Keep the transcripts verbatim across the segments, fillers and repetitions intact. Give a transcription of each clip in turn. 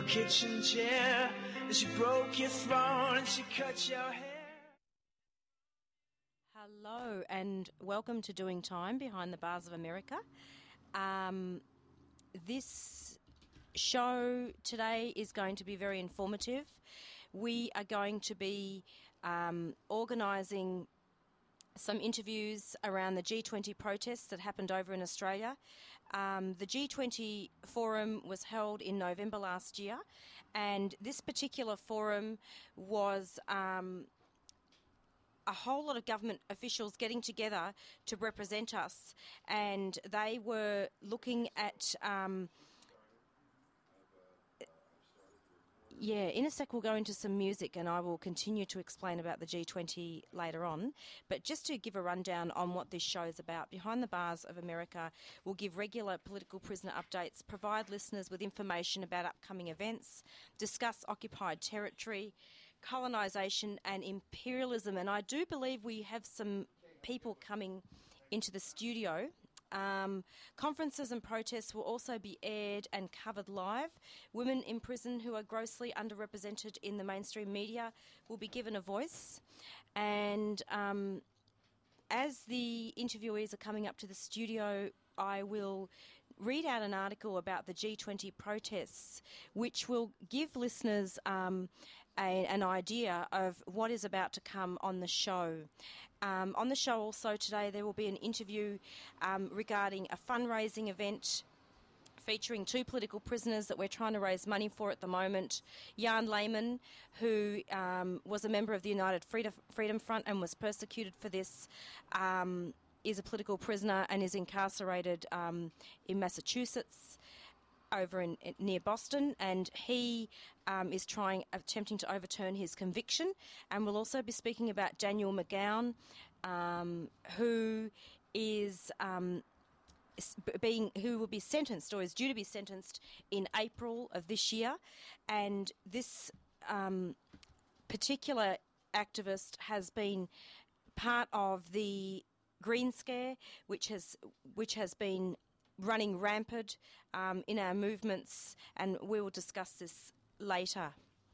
kitchen chair, and she broke your throne and she cut your hair. Hello and welcome to Doing Time Behind the Bars of America. Um, this show today is going to be very informative. We are going to be um, organising some interviews around the G twenty protests that happened over in Australia. Um, the G twenty forum was held in November last year, and this particular forum was um, a whole lot of government officials getting together to represent us, and they were looking at... Um, Yeah, in a sec we'll go into some music and I will continue to explain about the G twenty later on. But just to give a rundown on what this show is about, Behind the Bars of America will give regular political prisoner updates, provide listeners with information about upcoming events, discuss occupied territory, colonisation and imperialism. And I do believe we have some people coming into the studio. Um, conferences and protests will also be aired and covered live. Women in prison who are grossly underrepresented in the mainstream media will be given a voice. And um, as the interviewees are coming up to the studio, I will read out an article about the G twenty protests, which will give listeners um, a, an idea of what is about to come on the show. Um, on the show also today there will be an interview um, regarding a fundraising event featuring two political prisoners that we're trying to raise money for at the moment. Jan Lehman, who um, was a member of the United Freedom Front and was persecuted for this, um, is a political prisoner and is incarcerated um, in Massachusetts, over in, in near Boston, and he um, is trying, attempting to overturn his conviction. And we'll also be speaking about Daniel McGowan, um, who is um, being, who will be sentenced or is due to be sentenced in April of this year. And this um, particular activist has been part of the Green Scare, which has which has been running rampant um, in our movements, and we will discuss this later.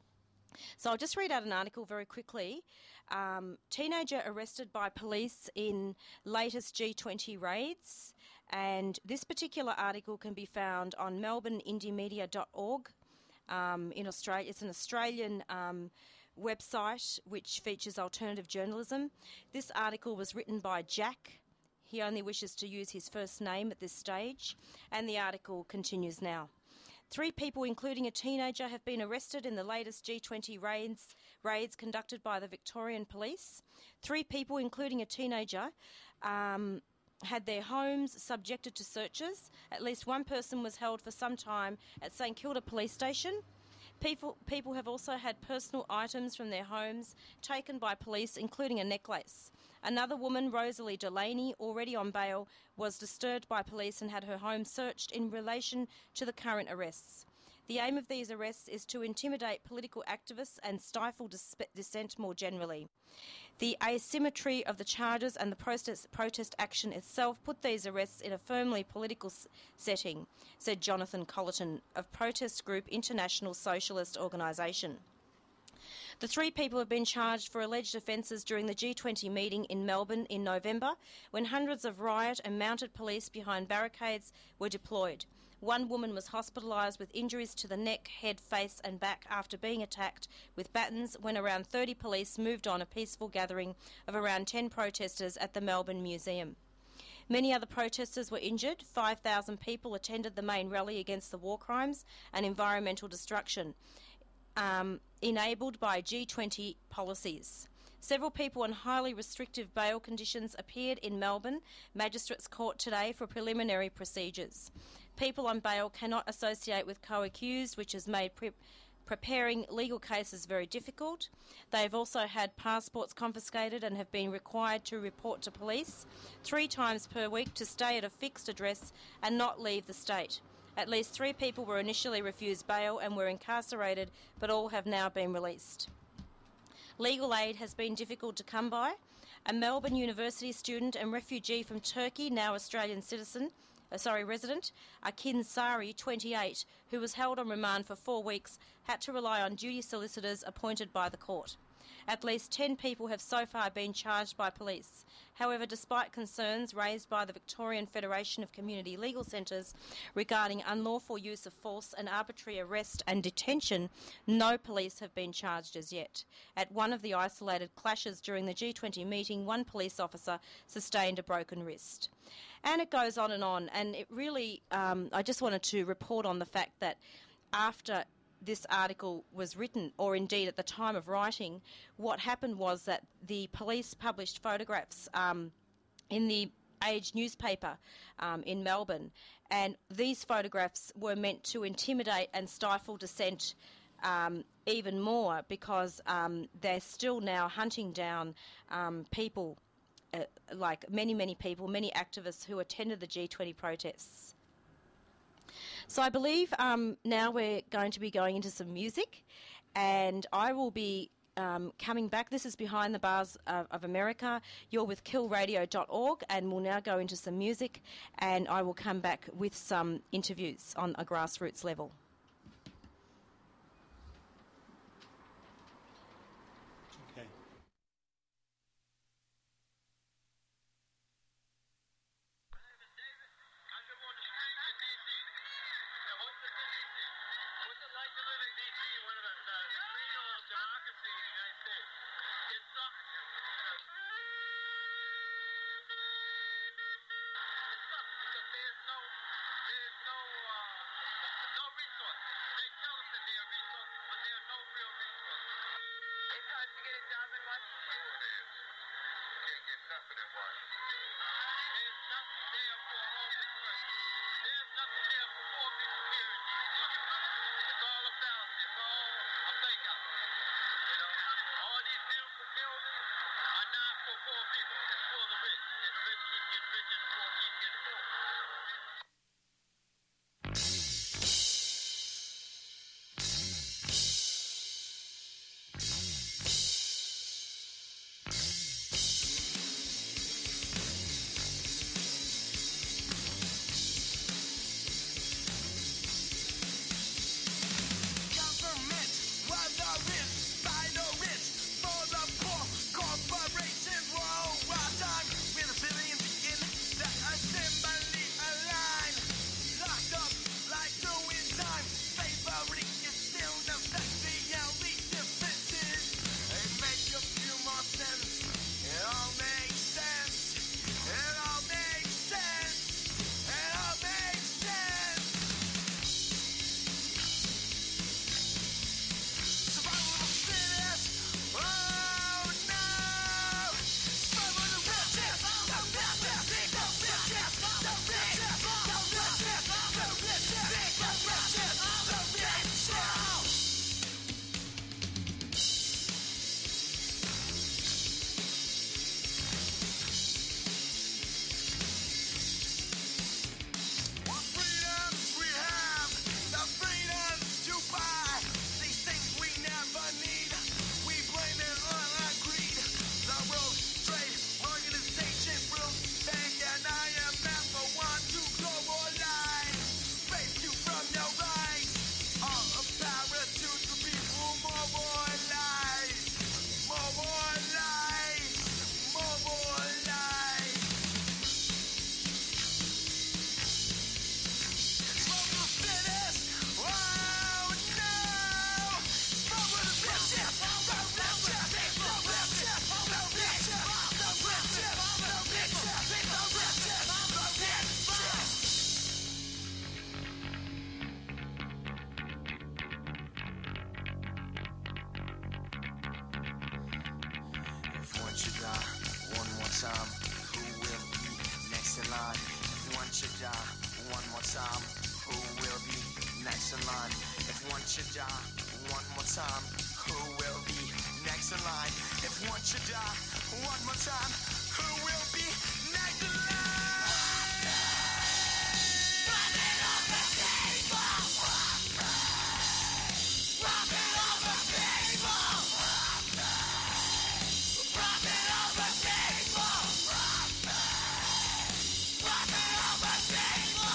So I'll just read out an article very quickly. Um, teenager arrested by police in latest G twenty raids, and this particular article can be found on melbourne indie media dot org um, in Australia. It's an Australian um, website which features alternative journalism. This article was written by Jack. He only wishes to use his first name at this stage, and the article continues now. Three people, including a teenager, have been arrested in the latest G twenty raids, raids conducted by the Victorian Police. Three people, including a teenager, um, had their homes subjected to searches. At least one person was held for some time at St Kilda Police Station. People, people have also had personal items from their homes taken by police, including a necklace. Another woman, Rosalie Delaney, already on bail, was disturbed by police and had her home searched in relation to the current arrests. The aim of these arrests is to intimidate political activists and stifle dis- dissent more generally. The asymmetry of the charges and the protest, protest action itself put these arrests in a firmly political s- setting, said Jonathan Colleton of protest group International Socialist Organisation. The three people have been charged for alleged offences during the G twenty meeting in Melbourne in November, when hundreds of riot and mounted police behind barricades were deployed. One woman was hospitalised with injuries to the neck, head, face and back after being attacked with batons when around thirty police moved on a peaceful gathering of around ten protesters at the Melbourne Museum. Many other protesters were injured. five thousand people attended the main rally against the war crimes and environmental destruction, um, enabled by G twenty policies. Several people on highly restrictive bail conditions appeared in Melbourne Magistrates Court today for preliminary procedures. People on bail cannot associate with co-accused, which has made pre- preparing legal cases very difficult. They have also had passports confiscated and have been required to report to police three times per week to stay at a fixed address and not leave the state. At least three people were initially refused bail and were incarcerated, but all have now been released. Legal aid has been difficult to come by. A Melbourne University student and refugee from Turkey, now Australian citizen, uh, sorry, resident Akin Sari, twenty-eight, who was held on remand for four weeks, had to rely on duty solicitors appointed by the court. At least ten people have so far been charged by police. However, despite concerns raised by the Victorian Federation of Community Legal Centres regarding unlawful use of false and arbitrary arrest and detention, no police have been charged as yet. At one of the isolated clashes during the G twenty meeting, one police officer sustained a broken wrist. And it goes on and on, and it really, um, I just wanted to report on the fact that after this article was written, or indeed at the time of writing, what happened was that the police published photographs um, in the Age newspaper um, in Melbourne, and these photographs were meant to intimidate and stifle dissent um, even more, because um, they're still now hunting down um, people, uh, like many, many people, many activists who attended the G twenty protests. So I believe um, now we're going to be going into some music, and I will be um, coming back. This is Behind the Bars of, of America. You're with kill radio dot org, and we'll now go into some music, and I will come back with some interviews on a grassroots level. Okay. Rock it over, people!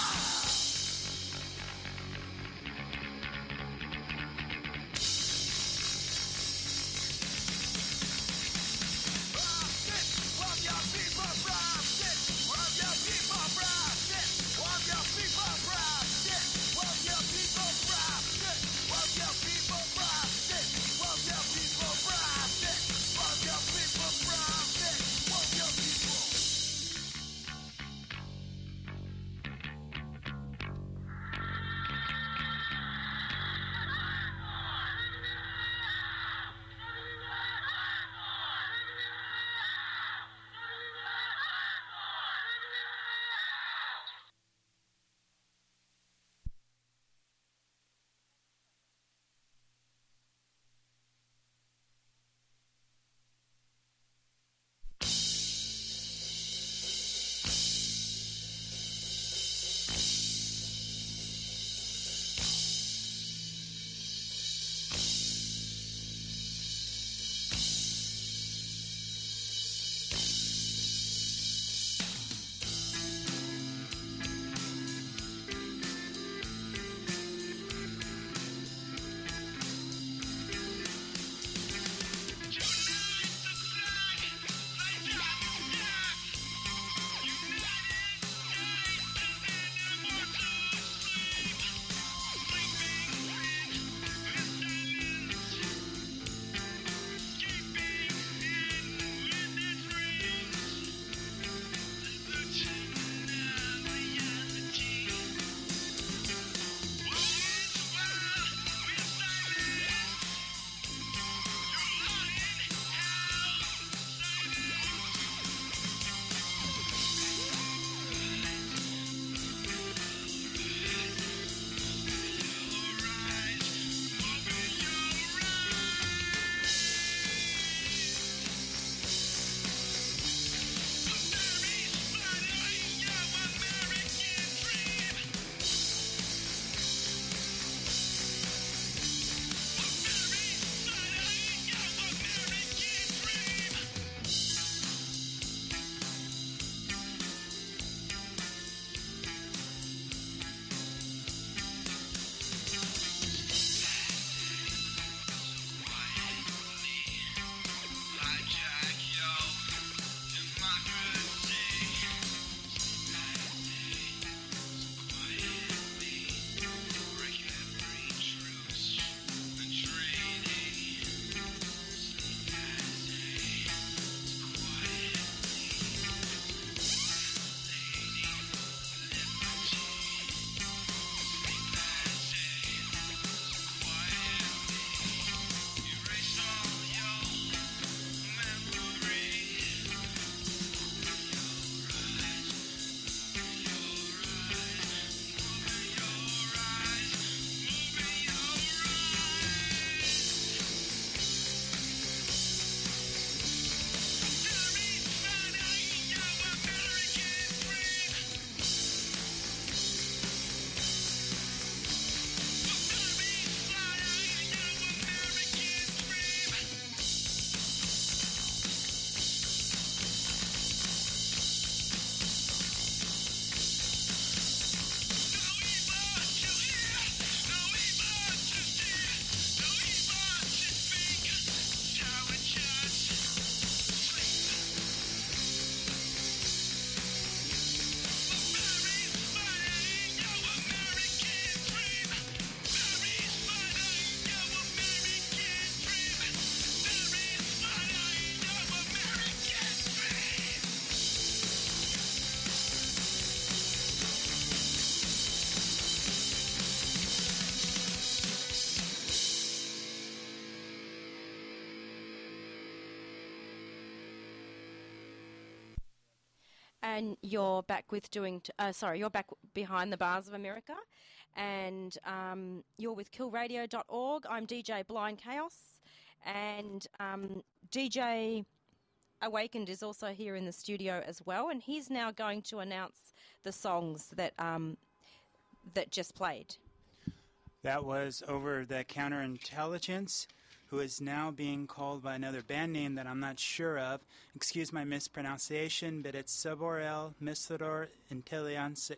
and you're back with doing, t- uh, sorry, you're back behind the bars of America, and um, you're with kill radio dot org. I'm D J Blind Chaos, and um, D J Awakened is also here in the studio as well, and he's now going to announce the songs that um, that just played. That was Over the Counterintelligence, who is now being called by another band name that I'm not sure of. Excuse my mispronunciation, but it's Sabor el Mistador Intelligence.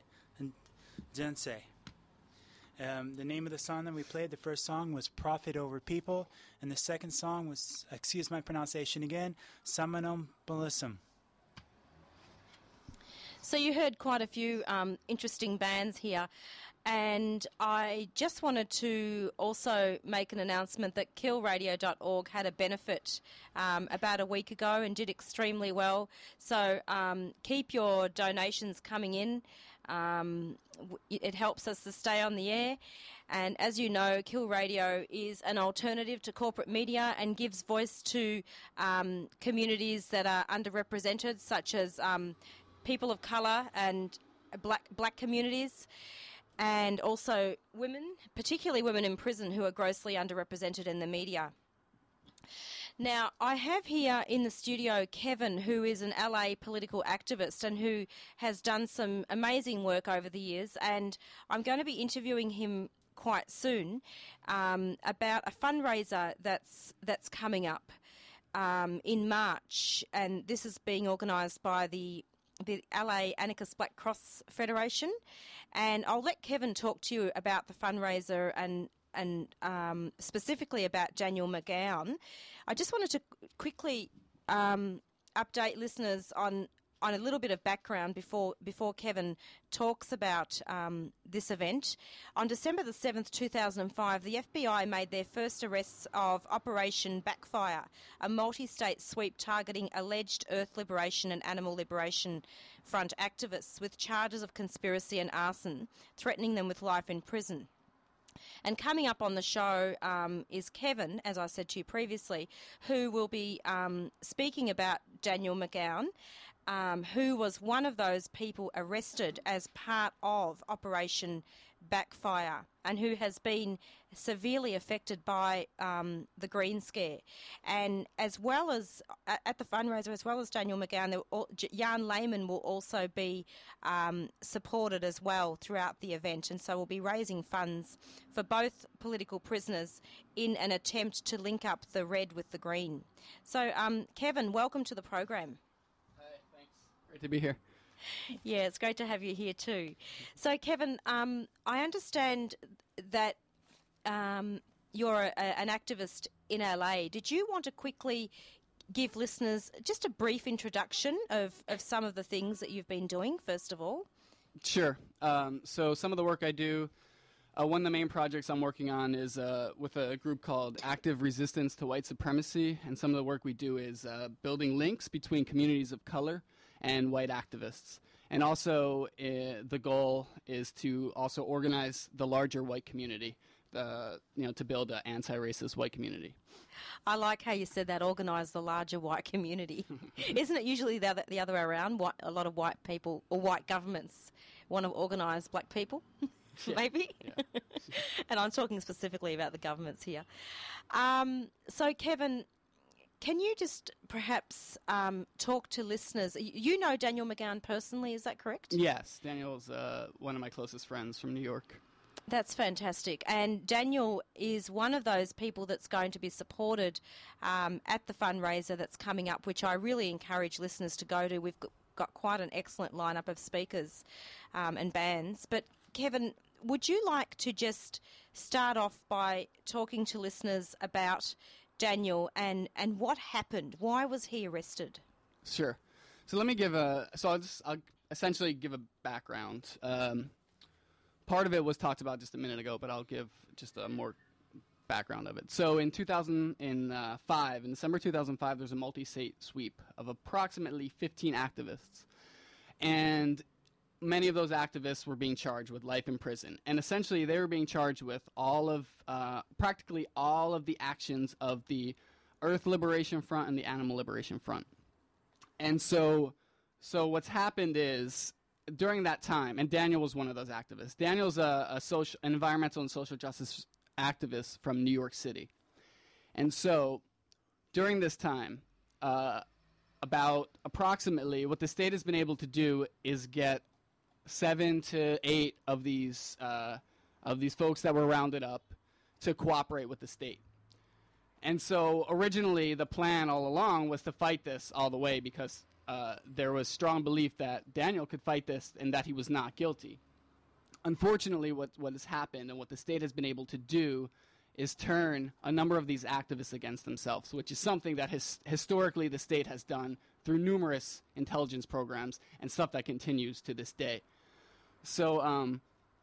Um, the name of the song that we played, the first song was Profit Over People, and the second song was, excuse my pronunciation again, Samanum Balisum. So you heard quite a few um, interesting bands here, and I just wanted to also make an announcement that kill radio dot org had a benefit um, about a week ago and did extremely well. So um, keep your donations coming in. Um, it helps us to stay on the air. And as you know, Kill Radio is an alternative to corporate media and gives voice to um, communities that are underrepresented, such as um, people of colour and black black communities, and also women, particularly women in prison who are grossly underrepresented in the media. Now, I have here in the studio Kevin, who is an L A political activist and who has done some amazing work over the years, and I'm going to be interviewing him quite soon um, about a fundraiser that's that's coming up um, in March, and this is being organised by the the L A Anarchist Black Cross Federation, and I'll let Kevin talk to you about the fundraiser and and um, specifically about Daniel McGowan. I just wanted to quickly um, update listeners on on a little bit of background before before Kevin talks about um, this event. On December the seventh, two thousand five, the F B I made their first arrests of Operation Backfire, a multi-state sweep targeting alleged Earth Liberation and Animal Liberation Front activists with charges of conspiracy and arson, threatening them with life in prison. And coming up on the show um, is Kevin, as I said to you previously, who will be um, speaking about Daniel McGowan, um, who was one of those people arrested as part of Operation Backfire and who has been severely affected by um, the Green Scare. And as well as, at the fundraiser, as well as Daniel McGowan, all, Jan Lehman will also be um, supported as well throughout the event. And so we'll be raising funds for both political prisoners in an attempt to link up the red with the green. So, um, Kevin, welcome to the program. Hi, thanks. Great to be here. Yeah, it's great to have you here too. So, Kevin, um, I understand that um, you're a, an activist in L A. Did you want to quickly give listeners just a brief introduction of, of some of the things that you've been doing, first of all? Sure. Um, so some of the work I do, uh, one of the main projects I'm working on is uh, with a group called Active Resistance to White Supremacy, and some of the work we do is uh, building links between communities of color and white activists. And also uh, the goal is to also organize the larger white community, uh, you know, to build an anti-racist white community. I like how you said that, organise the larger white community. Isn't it usually the other, the other way around? White, a lot of white people or white governments want to organise black people, maybe? Yeah. And I'm talking specifically about the governments here. Um, so, Kevin, can you just perhaps um, talk to listeners? You know Daniel McGowan personally, is that correct? Yes, Daniel's uh, one of my closest friends from New York. That's fantastic. And Daniel is one of those people that's going to be supported um, at the fundraiser that's coming up, which I really encourage listeners to go to. We've got quite an excellent lineup of speakers um, and bands. But, Kevin, would you like to just start off by talking to listeners about Daniel and, and what happened? Why was he arrested? Sure. So let me give a, so I'll just, I'll essentially give a background. Um, part of it was talked about just a minute ago, but I'll give just a more background of it. So in two thousand five, in December two thousand five, there's a multi-state sweep of approximately fifteen activists. And many of those activists were being charged with life in prison. And essentially, they were being charged with all of, uh, practically all of the actions of the Earth Liberation Front and the Animal Liberation Front. And so so what's happened is during that time, and Daniel was one of those activists. Daniel's a, a social, an environmental and social justice activist from New York City. And so during this time, uh, about approximately what the state has been able to do is get seven to eight of these uh, of these folks that were rounded up to cooperate with the state. And so originally the plan all along was to fight this all the way because uh, there was strong belief that Daniel could fight this and that he was not guilty. Unfortunately, what, what has happened and what the state has been able to do is turn a number of these activists against themselves, which is something that his, historically the state has done through numerous intelligence programs and stuff that continues to this day. So, um,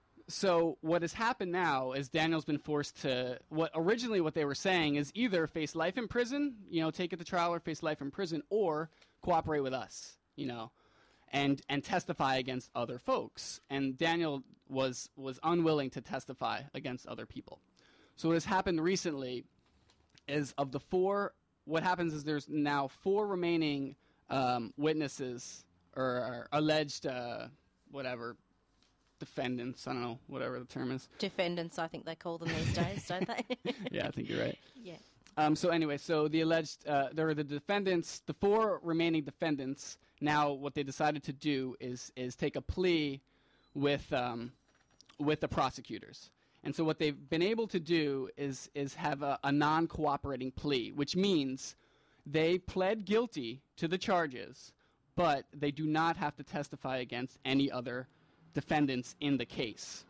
so what has happened now is Daniel's been forced to, what originally what they were saying is either face life in prison, you know, take it to trial or face life in prison, or cooperate with us, you know, and and testify against other folks. And Daniel was was unwilling to testify against other people. So what has happened recently is of the four, what happens is there's now four remaining um, witnesses or, or alleged uh, whatever, defendants, I don't know, whatever the term is. Defendants, I think they call them these days, don't they? Yeah, I think you're right. Yeah. Um, so anyway, so the alleged, uh, there are the defendants, the four remaining defendants. Now what they decided to do is is take a plea with um, with the prosecutors. And so what they've been able to do is is have a, a non-cooperating plea, which means they pled guilty to the charges, but they do not have to testify against any other defendants in the case.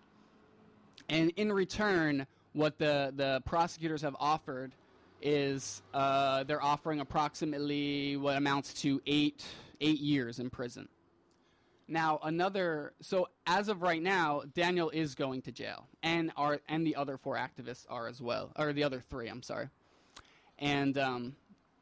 And in return, what the, the prosecutors have offered is uh, they're offering approximately what amounts to eight eight years in prison. Now, another, so as of right now, Daniel is going to jail, and are and the other four activists are as well, or the other three, I'm sorry. And um,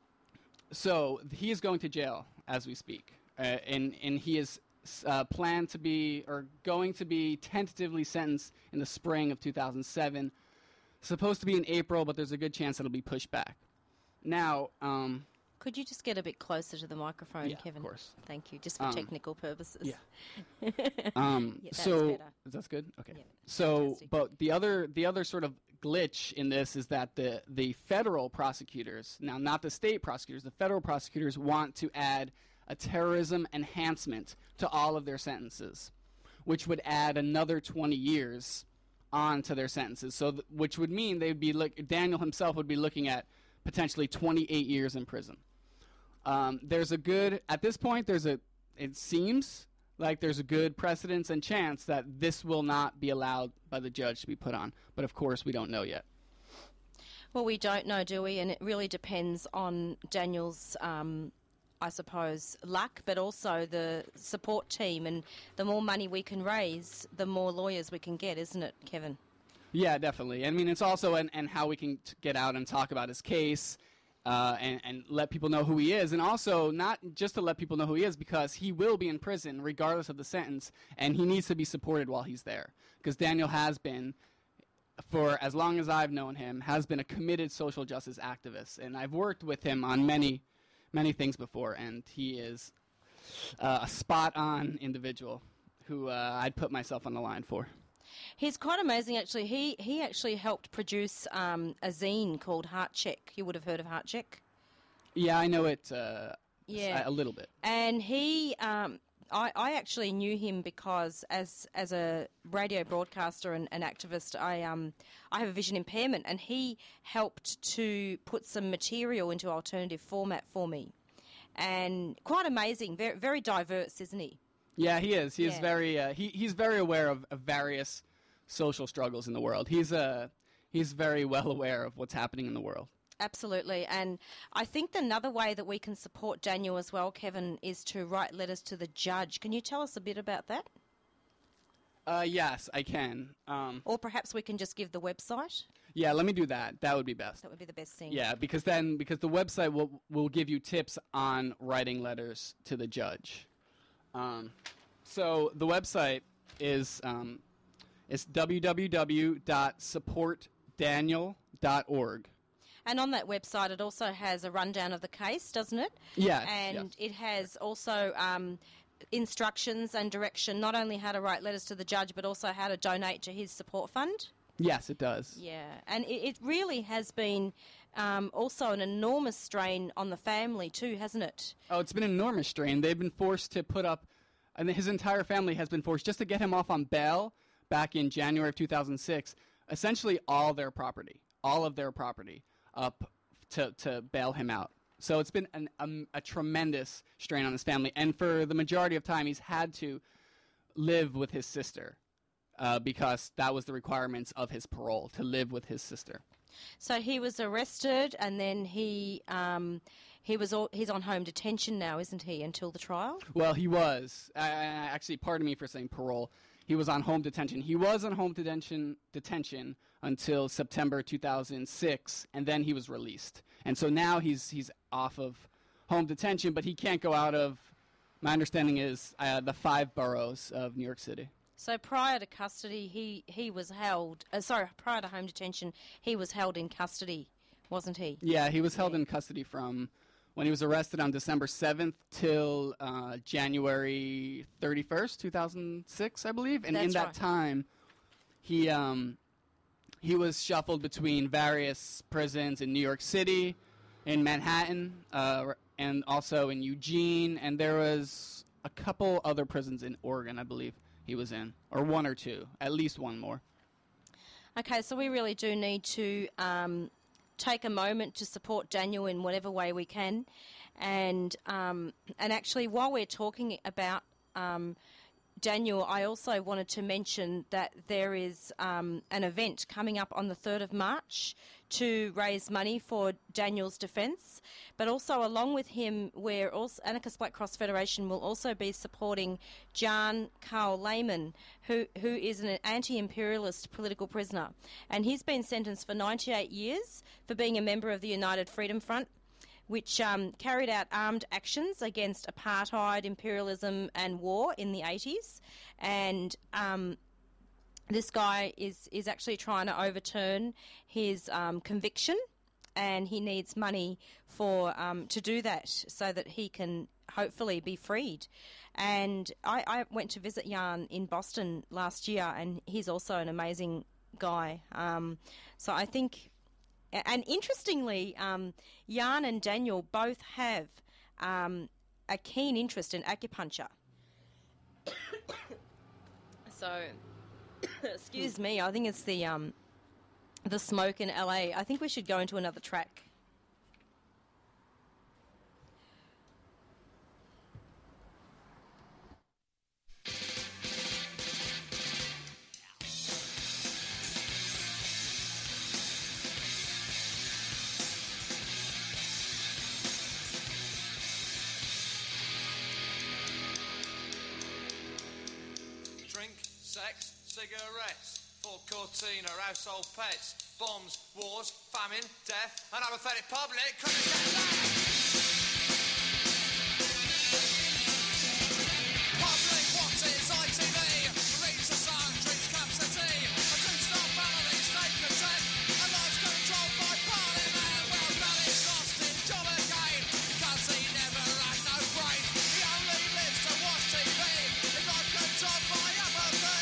so he is going to jail as we speak, uh, and and he is uh, planned to be, or going to be tentatively sentenced in the spring of two thousand seven. Supposed to be in April, but there's a good chance it'll be pushed back. Now, um, could you just get a bit closer to the microphone, yeah, Kevin? of course. Thank you, just for Um, technical purposes. Yeah. um, Yeah, that's so better. that's good. Okay. Yeah, so, fantastic. but the other the other sort of glitch in this is that the the federal prosecutors, now not the state prosecutors, the federal prosecutors want to add a terrorism enhancement to all of their sentences, which would add another twenty years on to their sentences. So, th- which would mean they'd be look. Daniel himself would be looking at potentially twenty-eight years in prison. Um, there's a good, at this point, there's a, it seems like there's a good precedence and chance that this will not be allowed by the judge to be put on. But of course, we don't know yet. Well, we don't know, do we? And it really depends on Daniel's, um, I suppose, luck, but also the support team. And the more money we can raise, the more lawyers we can get, isn't it, Kevin? Yeah, definitely. I mean, it's also and and how we can t- get out and talk about his case. Uh, and, and let people know who he is, and also not just to let people know who he is, because he will be in prison regardless of the sentence, and he needs to be supported while he's there. Because Daniel has been, for as long as I've known him, has been a committed social justice activist, and I've worked with him on many, many things before, and he is uh, a spot-on individual who uh, I'd put myself on the line for. He's quite amazing, actually. He he actually helped produce um, a zine called Heart Check. You would have heard of Heart Check. Yeah, I know it uh, Yeah. a, a little bit. And he, um, I, I actually knew him because as as a radio broadcaster and an activist, I um I have a vision impairment, and he helped to put some material into alternative format for me, and quite amazing, very very diverse, isn't he? Yeah, he is. He is Yeah. very. Uh, he he's very aware of, of various social struggles in the world. He's uh he's very well aware of what's happening in the world. Absolutely, and I think another way that we can support Daniel as well, Kevin, is to write letters to the judge. Can you tell us a bit about that? Uh, yes, I can. Um, Or perhaps we can just give the website. yeah, let me do that. That would be best. That would be the best thing. Yeah, because then because the website will will give you tips on writing letters to the judge. Um, so the website is um, it's w w w dot support daniel dot org. And on that website, it also has a rundown of the case, doesn't it? Yes, And yes. it has also um, instructions and direction, not only how to write letters to the judge, but also how to donate to his support fund. Yes, it does. Yeah, and it, it really has been um, also an enormous strain on the family too, hasn't it? Oh, it's been an enormous strain. They've been forced to put up, and his entire family has been forced just to get him off on bail back in January of two thousand six, essentially all their property, all of their property up to, to bail him out. So it's been an, um, a tremendous strain on his family. And for the majority of time, he's had to live with his sister uh, because that was the requirements of his parole, to live with his sister. So he was arrested, and then he um, he was all, he's on home detention now, isn't he, until the trial? Well, he was. Uh, actually, pardon me for saying parole. He was on home detention. He was on home detention detention until September two thousand six, and then he was released. And so now he's he's off of home detention, but he can't go out of, my understanding is, uh, the five boroughs of New York City. So prior to custody, he, he was held, uh, sorry, prior to home detention, he was held in custody, wasn't he? Yeah, he was held in custody from when he was arrested on December seventh till uh, January thirty-first, two thousand six, I believe. And in That's that right. time, he um, he was shuffled between various prisons in New York City, in Manhattan, uh, and also in Eugene. And there was a couple other prisons in Oregon, I believe he was in, or one or two, at least one more. Okay, so we really do need to um, take a moment to support Daniel in whatever way we can. And um, and actually, while we're talking about um, Daniel, I also wanted to mention that there is um, an event coming up on the third of March to raise money for Daniel's defence. But also, along with him, we're also, Anarchist Black Cross Federation will also be supporting Jan Carl Lehman, who, who is an anti-imperialist political prisoner. And he's been sentenced for ninety-eight years for being a member of the United Freedom Front, which um, carried out armed actions against apartheid, imperialism and war in the eighties. And um, this guy is, is actually trying to overturn his um, conviction, and he needs money for um, to do that so that he can hopefully be freed. And I, I went to visit Jan in Boston last year, and he's also an amazing guy. Um, so I think... And interestingly, um, Jan and Daniel both have um, a keen interest in acupuncture. So, excuse me, I think it's the um, the smoke in L A. I think we should go into another track. Sex, cigarettes, for Cortina, household pets, bombs, wars, famine, death, and apathetic public couldn't get that. Public watches I T V, reads the sun, drinks cups of tea, a two-star family, state content, and life's controlled by Parliament. Well, Daddy's lost his job again, because he never had no brain. He only lives to watch T V, his life controlled by apathy.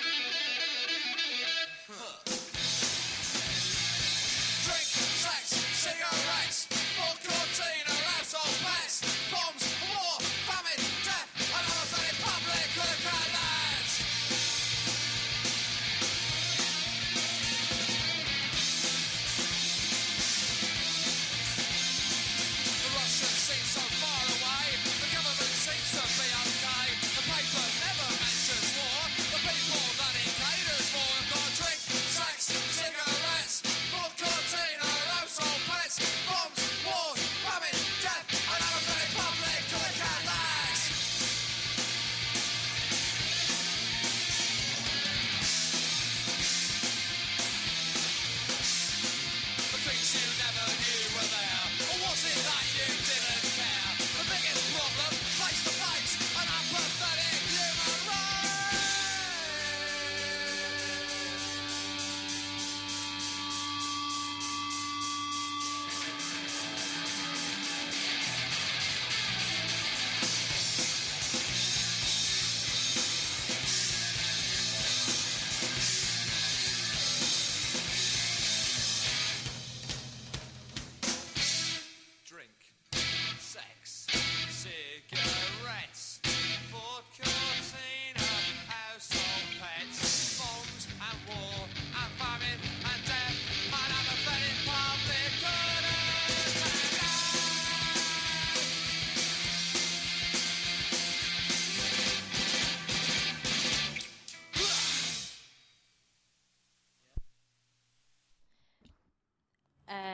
Drink, sex,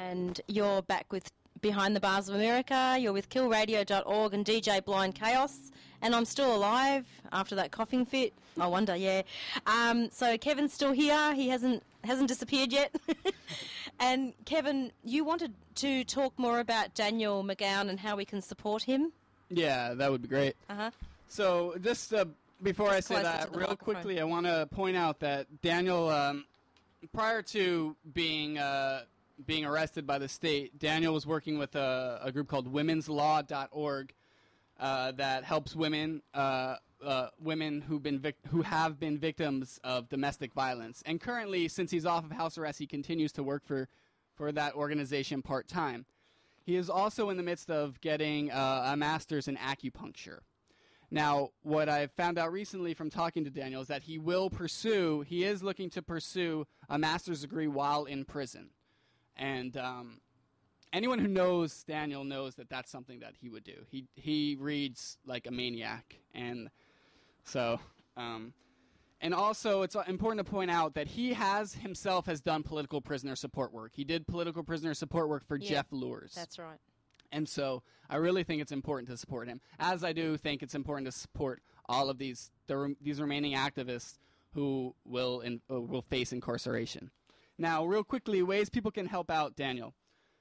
And you're back with Behind the Bars of America. You're with kill radio dot org and D J Blind Chaos. And I'm still alive after that coughing fit. I wonder, yeah. Um, so Kevin's still here. He hasn't hasn't disappeared yet. And Kevin, you wanted to talk more about Daniel McGowan and how we can support him? Yeah, that would be great. Uh-huh. So just uh, before Just I say closer that, to the real microphone. quickly, I want to point out that Daniel, um, prior to being uh, being arrested by the state, Daniel was working with a, a group called women's law dot org uh, that helps women uh, uh, women who've been vic- who have been victims of domestic violence. And currently, since he's off of house arrest, he continues to work for for that organization part time. He is also in the midst of getting uh, a master's in acupuncture. Now, what I've found out recently from talking to Daniel is that he will pursue, he is looking to pursue a master's degree while in prison. And um, anyone who knows Daniel knows that that's something that he would do. He he reads like a maniac. And so, um, and also it's important to point out that he has himself has done political prisoner support work. He did political prisoner support work for Yeah, Jeff Lures. That's right. And so I really think it's important to support him, as I do think it's important to support all of these the, rem- these remaining activists who will in, uh, will face incarceration. Now, real quickly, ways people can help out Daniel.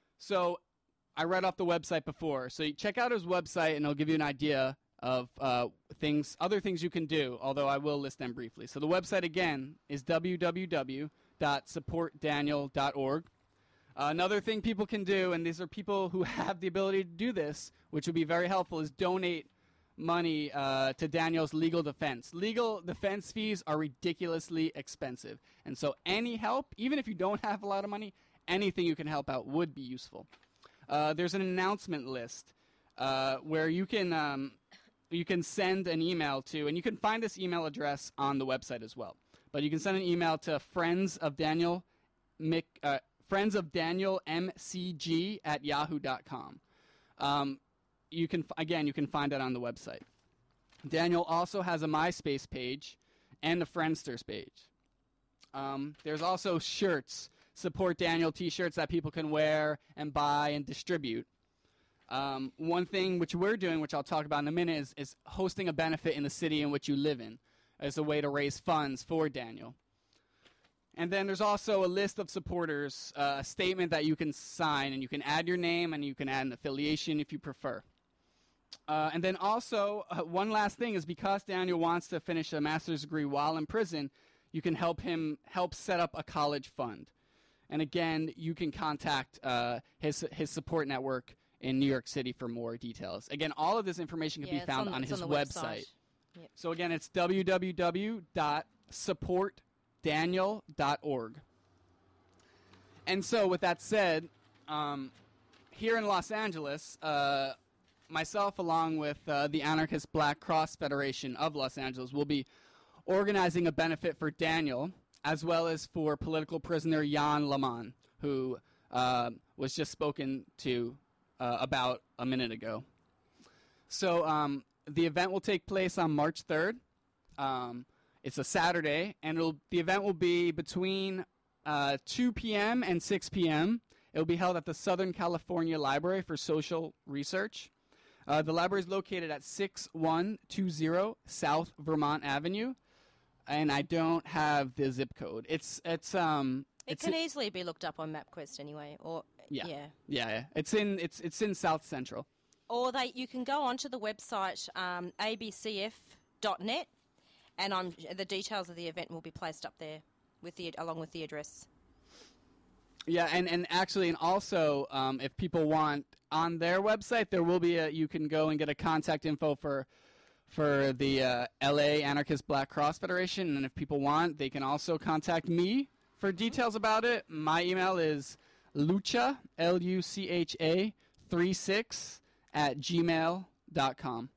So I read off the website before. So you check out his website, and it'll give you an idea of uh, things, other things you can do, although I will list them briefly. So the website, again, is w w w dot support daniel dot org. Uh, another thing people can do, and these are people who have the ability to do this, which would be very helpful, is donate money uh, to Daniel's legal defense. Legal defense fees are ridiculously expensive. And so any help, even if you don't have a lot of money, anything you can help out would be useful. Uh, there's an announcement list uh, where you can um, you can send an email to, and you can find this email address on the website as well. But you can send an email to friends of Daniel Mc, uh, friends of Daniel M C G at yahoo dot com. Um, you can again, you can find that on the website. Daniel also has a MySpace page and a Friendsters page. Um, there's also shirts, Support Daniel T-shirts that people can wear and buy and distribute. Um, one thing which we're doing, which I'll talk about in a minute, is, is hosting a benefit in the city in which you live in as a way to raise funds for Daniel. And then there's also a list of supporters, uh, a statement that you can sign, and you can add your name, and you can add an affiliation if you prefer. Uh, and then also, uh, one last thing is because Daniel wants to finish a master's degree while in prison, you can help him help set up a college fund. And again, you can contact uh, his his support network in New York City for more details. Again, all of this information can Yeah, be it's found on- on, it's his on the website. website. Yep. So again, it's w w w dot support daniel dot org. And so with that said, um, here in Los Angeles, uh, myself along with uh, the Anarchist Black Cross Federation of Los Angeles will be organizing a benefit for Daniel, as well as for political prisoner Jan Lamont, who uh, was just spoken to uh, about a minute ago. So um, the event will take place on March third. Um, it's a Saturday, and it'll, the event will be between uh, two p.m. and six p.m. It will be held at the Southern California Library for Social Research. Uh, the library is located at six one two zero South Vermont Avenue, and I don't have the zip code. It's it's um. It it's can i- easily be looked up on MapQuest anyway, or yeah. yeah. yeah, yeah. It's in it's it's in South Central. Or they, you can go onto the website um, a b c f dot net, and I'm, the details of the event will be placed up there with the along with the address. Yeah, and, and actually, and also, um, if people want on their website, there will be a you can go and get a contact info for for the uh, L A Anarchist Black Cross Federation, and if people want, they can also contact me for details about it. My email is lucha l u c h a three six at gmail dot com.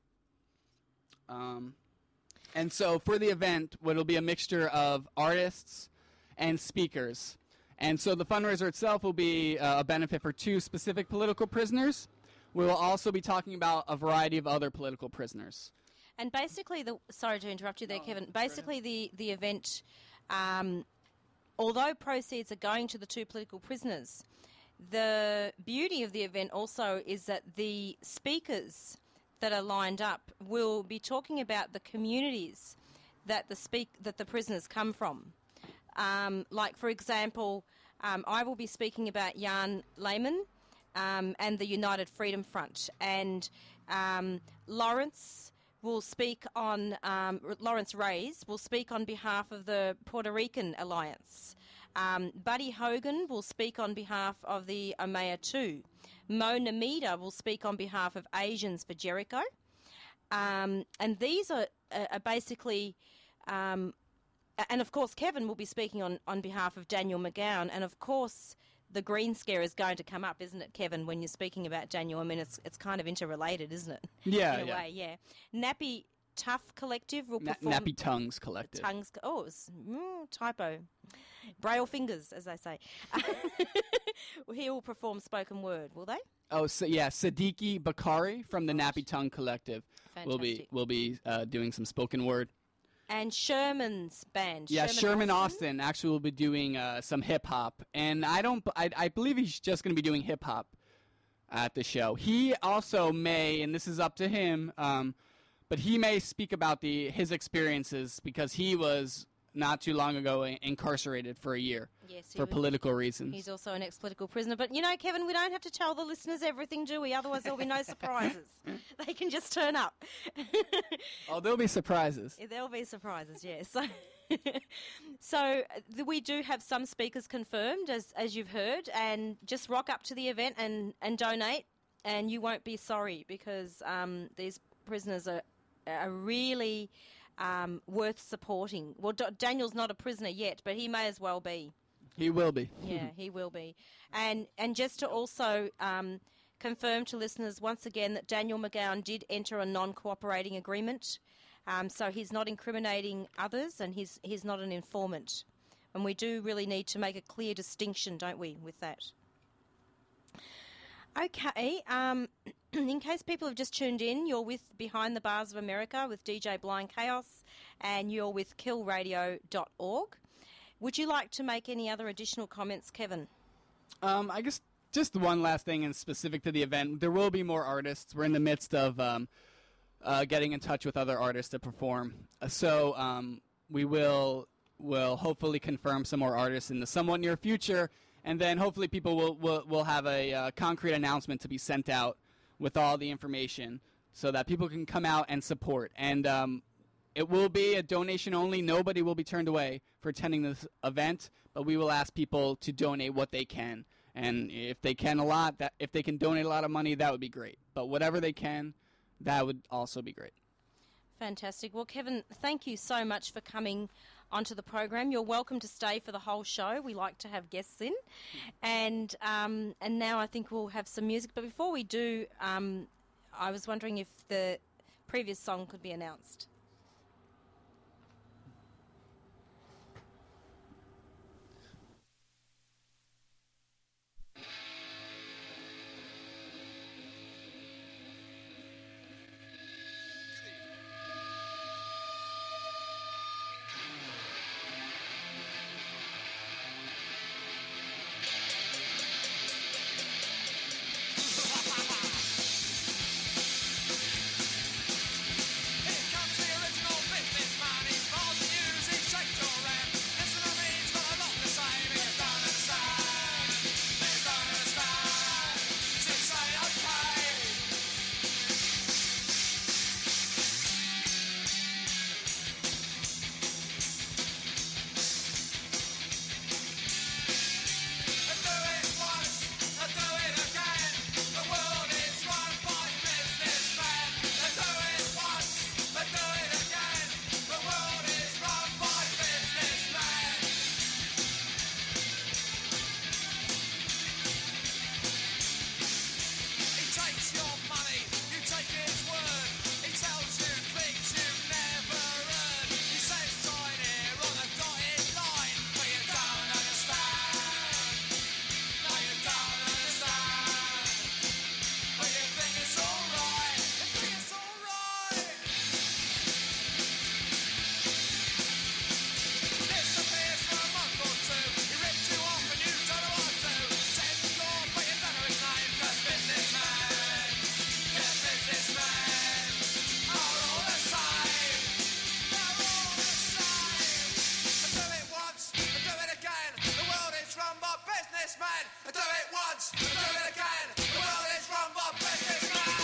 Um, and so for the event, it'll be a mixture of artists and speakers. And so the fundraiser itself will be uh, a benefit for two specific political prisoners. We will also be talking about a variety of other political prisoners. And basically, the sorry to interrupt you there, Kevin. Basically, the the event, um, although proceeds are going to the two political prisoners, the beauty of the event also is that the speakers that are lined up will be talking about the communities that the speak that the prisoners come from. Um, like, for example, um, I will be speaking about Jan Lehman um, and the United Freedom Front, and um, Lawrence will speak on um, Lawrence Reyes will speak on behalf of the Puerto Rican Alliance. Um, Buddy Hogan will speak on behalf of the Omea two. Mo Namida will speak on behalf of Asians for Jericho. Um, and these are, are basically, um, and of course Kevin will be speaking on, on behalf of Daniel McGowan. And of course the Green Scare is going to come up, isn't it, Kevin, when you're speaking about Daniel? I mean, it's it's kind of interrelated, isn't it? Yeah, In a yeah. way, yeah. Nappy Tough Collective will Na- perform... Nappy Tongues Collective. Tongues. Oh, it was mm, typo. Braille fingers, as they say. He will perform spoken word, will they? Oh, so, yeah, Siddiqui Bakari from the Nappy Tongue Collective will be Fantastic. will be uh, doing some spoken word. And Sherman's band. Yeah, Sherman Austin actually will be doing uh, some hip hop, and I don't. I, I believe he's just going to be doing hip hop at the show. He also may, and this is up to him, um, but he may speak about the his experiences because he was not too long ago in- incarcerated for a year Yes, he for was- political reasons. He's also an ex-political prisoner. But, you know, Kevin, we don't have to tell the listeners everything, do we? Otherwise there'll be no surprises. They can just turn up. Oh, there'll be surprises. There'll be surprises, yes. So, so uh, th- we do have some speakers confirmed, as as you've heard, and just rock up to the event and, and donate, and you won't be sorry because um, these prisoners are, are really um, worth supporting. Well, D- Daniel's not a prisoner yet, but he may as well be. He will be. Yeah, he will be. And and just to also um, confirm to listeners once again that Daniel McGowan did enter a non-cooperating agreement, um, so he's not incriminating others and he's he's not an informant. And we do really need to make a clear distinction, don't we, with that? Okay, um, in case people have just tuned in, you're with Behind the Bars of America with D J Blind Chaos, and you're with kill radio dot org. Would you like to make any other additional comments, Kevin? Um, I guess just one last thing, and specific to the event, there will be more artists. We're in the midst of um, uh, getting in touch with other artists to perform, uh, so um, we will will hopefully confirm some more artists in the somewhat near future, and then hopefully people will will, will have a uh, concrete announcement to be sent out with all the information, so that people can come out and support. And um, it will be a donation only. Nobody will be turned away for attending this event, but we will ask people to donate what they can. And if they can a lot, that if they can donate a lot of money, that would be great. But whatever they can, that would also be great. Fantastic. Well, Kevin, thank you so much for coming onto the program. You're welcome to stay for the whole show. We like to have guests in. And um, and now I think we'll have some music. But before we do, um, I was wondering if the previous song could be announced. Here comes the businessman. Do it once, do it again. The world is run by businessmen.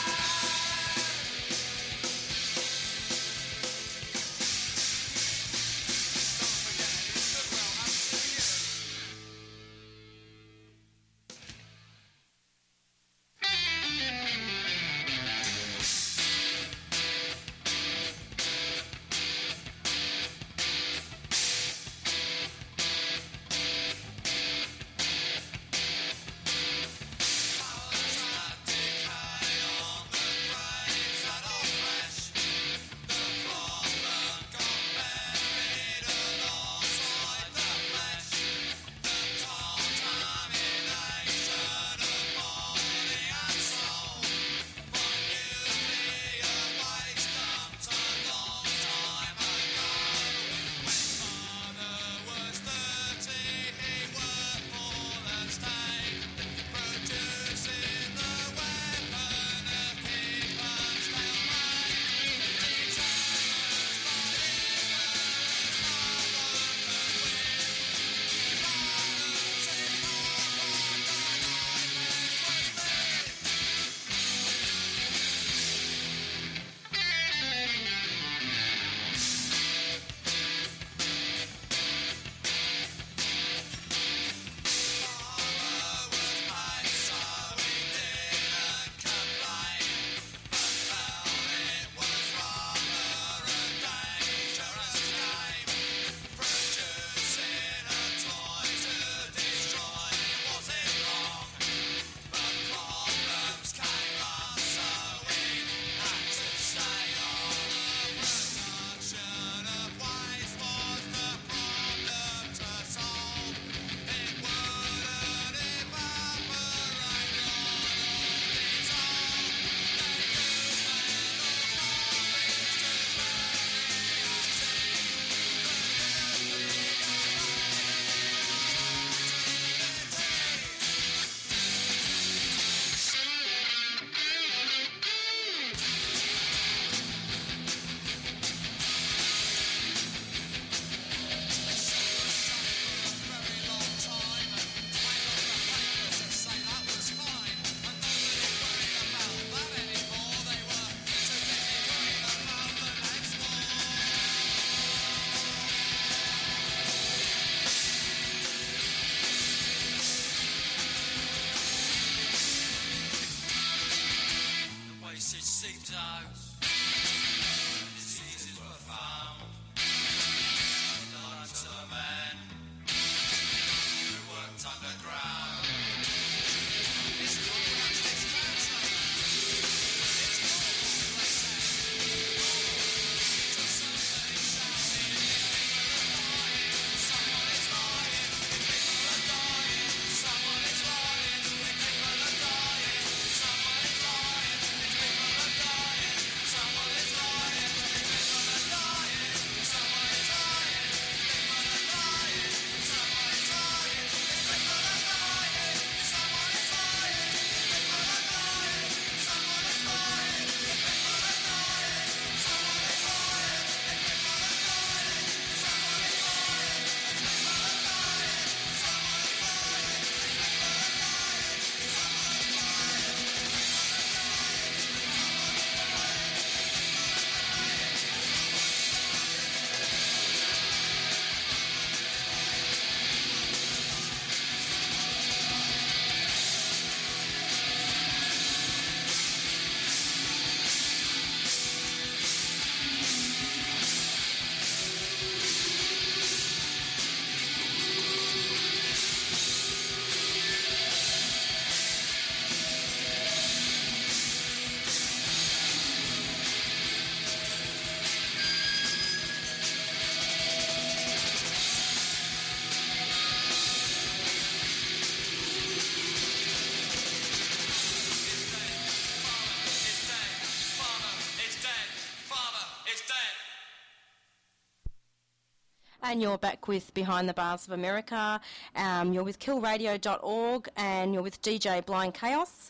And you're back with Behind the Bars of America. Um, you're with kill radio dot org and you're with D J Blind Chaos.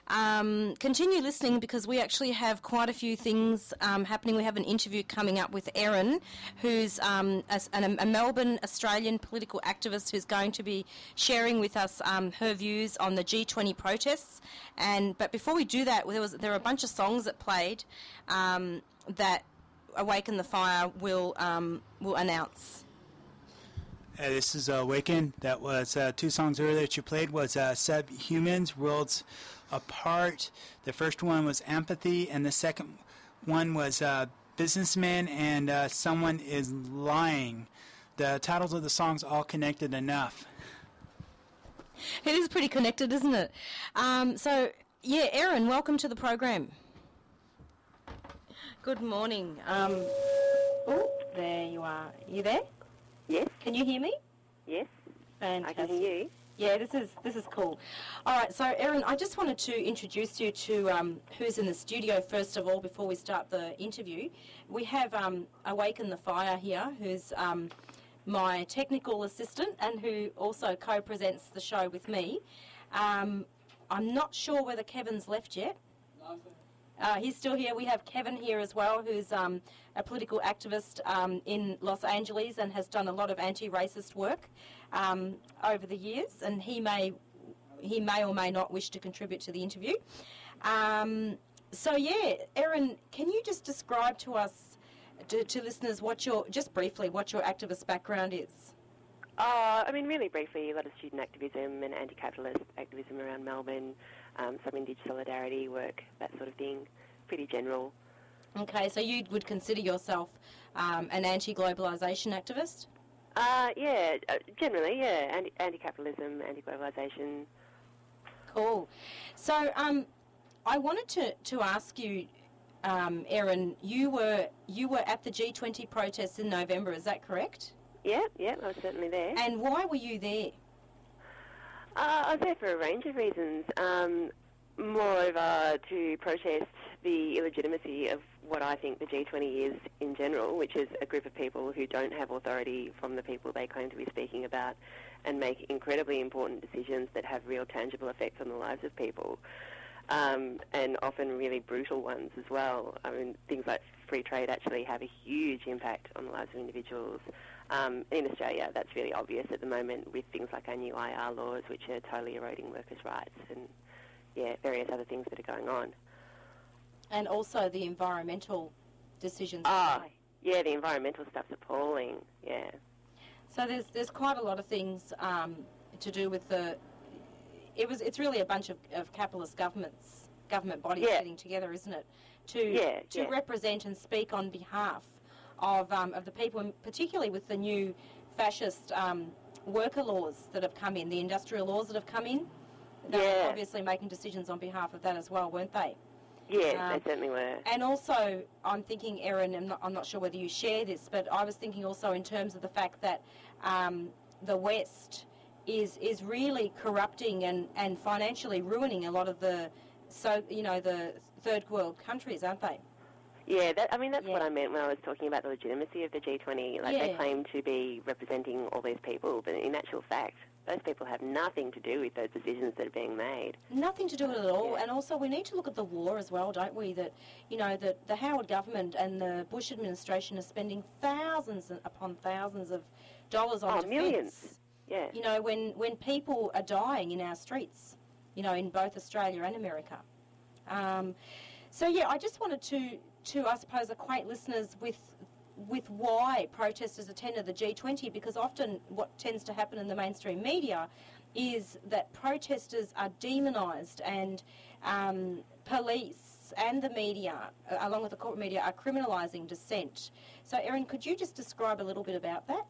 Um, continue listening because we actually have quite a few things um, happening. We have an interview coming up with Erin, who's um, a, a Melbourne Australian political activist who's going to be sharing with us um, her views on the G twenty protests. And but before we do that, there was there were a bunch of songs that played um, that Awaken the Fire will um, will announce. Uh, this is Awaken. That was uh, two songs earlier that you played was uh, Subhumans, Worlds Apart. The first one was Empathy, and the second one was uh, Businessman and uh, Someone is Lying. The titles of the songs all connected enough. It is pretty connected, isn't it? Um, so, yeah, Erin, welcome to the program. Good morning. Um, oh, there you are. You there? Yes. Can you hear me? Yes. Fantastic. I can hear you. Yeah, this is this is cool. All right, so Erin, I just wanted to introduce you to um, who's in the studio first of all before we start the interview. We have um, Awaken the Fire here, who's um, my technical assistant and who also co-presents the show with me. Um, I'm not sure whether Kevin's left yet. Uh, he's still here. We have Kevin here as well, who's um, a political activist um, in Los Angeles and has done a lot of anti-racist work um, over the years, and he may he may or may not wish to contribute to the interview. Um, so yeah, Erin, can you just describe to us, to, to listeners, what your just briefly what your activist background is? Uh, I mean, really briefly, a lot of student activism and anti-capitalist activism around Melbourne, um, some Indigenous solidarity work, that sort of thing, pretty general. Okay, so you would consider yourself um, an anti-globalisation activist? Uh, yeah, uh, generally, yeah, anti- anti-capitalism, anti-globalisation. Cool. So um, I wanted to, to ask you, um, Erin, you were you were at the G twenty protests in November, is that correct? Yeah, yeah, I was certainly there. And why were you there? Uh, I was there for a range of reasons. Um, moreover, to protest the illegitimacy of what I think the G twenty is in general, which is a group of people who don't have authority from the people they claim to be speaking about and make incredibly important decisions that have real tangible effects on the lives of people, um, and often really brutal ones as well. I mean, things like free trade actually have a huge impact on the lives of individuals. Um, in Australia, that's really obvious at the moment with things like our new I R laws, which are totally eroding workers' rights, and yeah, various other things that are going on. And also the environmental decisions. Ah, yeah, the environmental stuff's appalling. Yeah. So there's there's quite a lot of things um, to do with the. It was it's really a bunch of, of capitalist governments, government bodies Yeah. getting together, isn't it? To Yeah, to yeah. represent and speak on behalf of um, of the people, and particularly with the new fascist um, worker laws that have come in, the industrial laws that have come in. They Yeah. were obviously making decisions on behalf of that as well, weren't they? Yeah, Um, they certainly were. And also, I'm thinking, Erin, I'm not, I'm not sure whether you share this, but I was thinking also in terms of the fact that um, the West is is really corrupting and, and financially ruining a lot of the, so you know, the third world countries, aren't they? Yeah, that, I mean, that's Yeah. what I meant when I was talking about the legitimacy of the G twenty. Like, they Yeah. claim to be representing all these people, but in actual fact, those people have nothing to do with those decisions that are being made. Nothing to do with it at all. Yeah. And also, we need to look at the war as well, don't we? That, you know, that the Howard government and the Bush administration are spending thousands upon thousands of dollars on Oh, defence. millions. Yeah. You know, when, when people are dying in our streets, you know, in both Australia and America. Um, so, yeah, I just wanted to, to, I suppose, acquaint listeners with with why protesters attended the G twenty, because often what tends to happen in the mainstream media is that protesters are demonised and um, police and the media, uh, along with the corporate media, are criminalising dissent. So, Erin, could you just describe a little bit about that?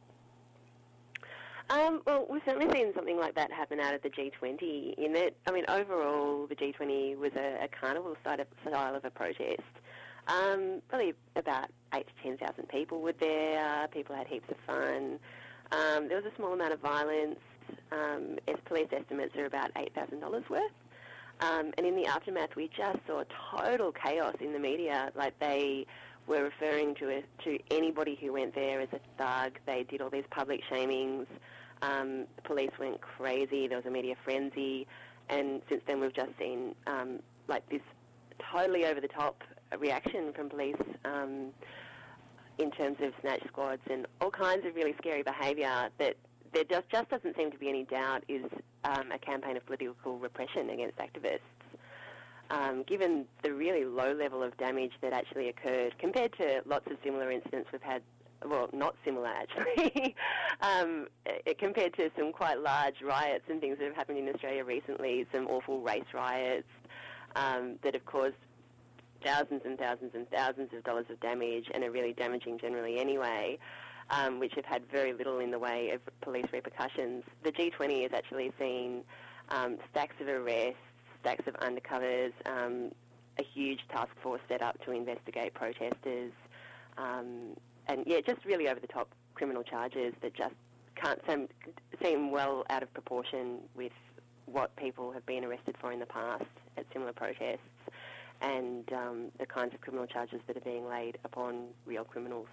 Um, well, we've certainly seen something like that happen out of the G twenty in that, I mean, overall, the G twenty was a, a carnival style of, style of a protest. Um, probably about eight to ten thousand people were there. People had heaps of fun. Um, there was a small amount of violence. Um, as police estimates are about eight thousand dollars worth. Um, and in the aftermath, we just saw total chaos in the media. Like, they were referring to it, to anybody who went there as a thug. They did all these public shamings. Um, the police went crazy. There was a media frenzy. And since then we've just seen um, like this totally over-the-top reaction from police um, in terms of snatch squads and all kinds of really scary behaviour that there just, just doesn't seem to be any doubt is um, a campaign of political repression against activists. Um, given the really low level of damage that actually occurred compared to lots of similar incidents we've had, well, not similar actually, um, it, compared to some quite large riots and things that have happened in Australia recently, some awful race riots um, that have caused thousands and thousands and thousands of dollars of damage and are really damaging generally anyway, um, which have had very little in the way of police repercussions. The G twenty has actually seen um, stacks of arrests, stacks of undercovers, um, a huge task force set up to investigate protesters, um, and yeah, just really over-the-top criminal charges that just can't seem, seem well out of proportion with what people have been arrested for in the past at similar protests, and um, the kinds of criminal charges that are being laid upon real criminals.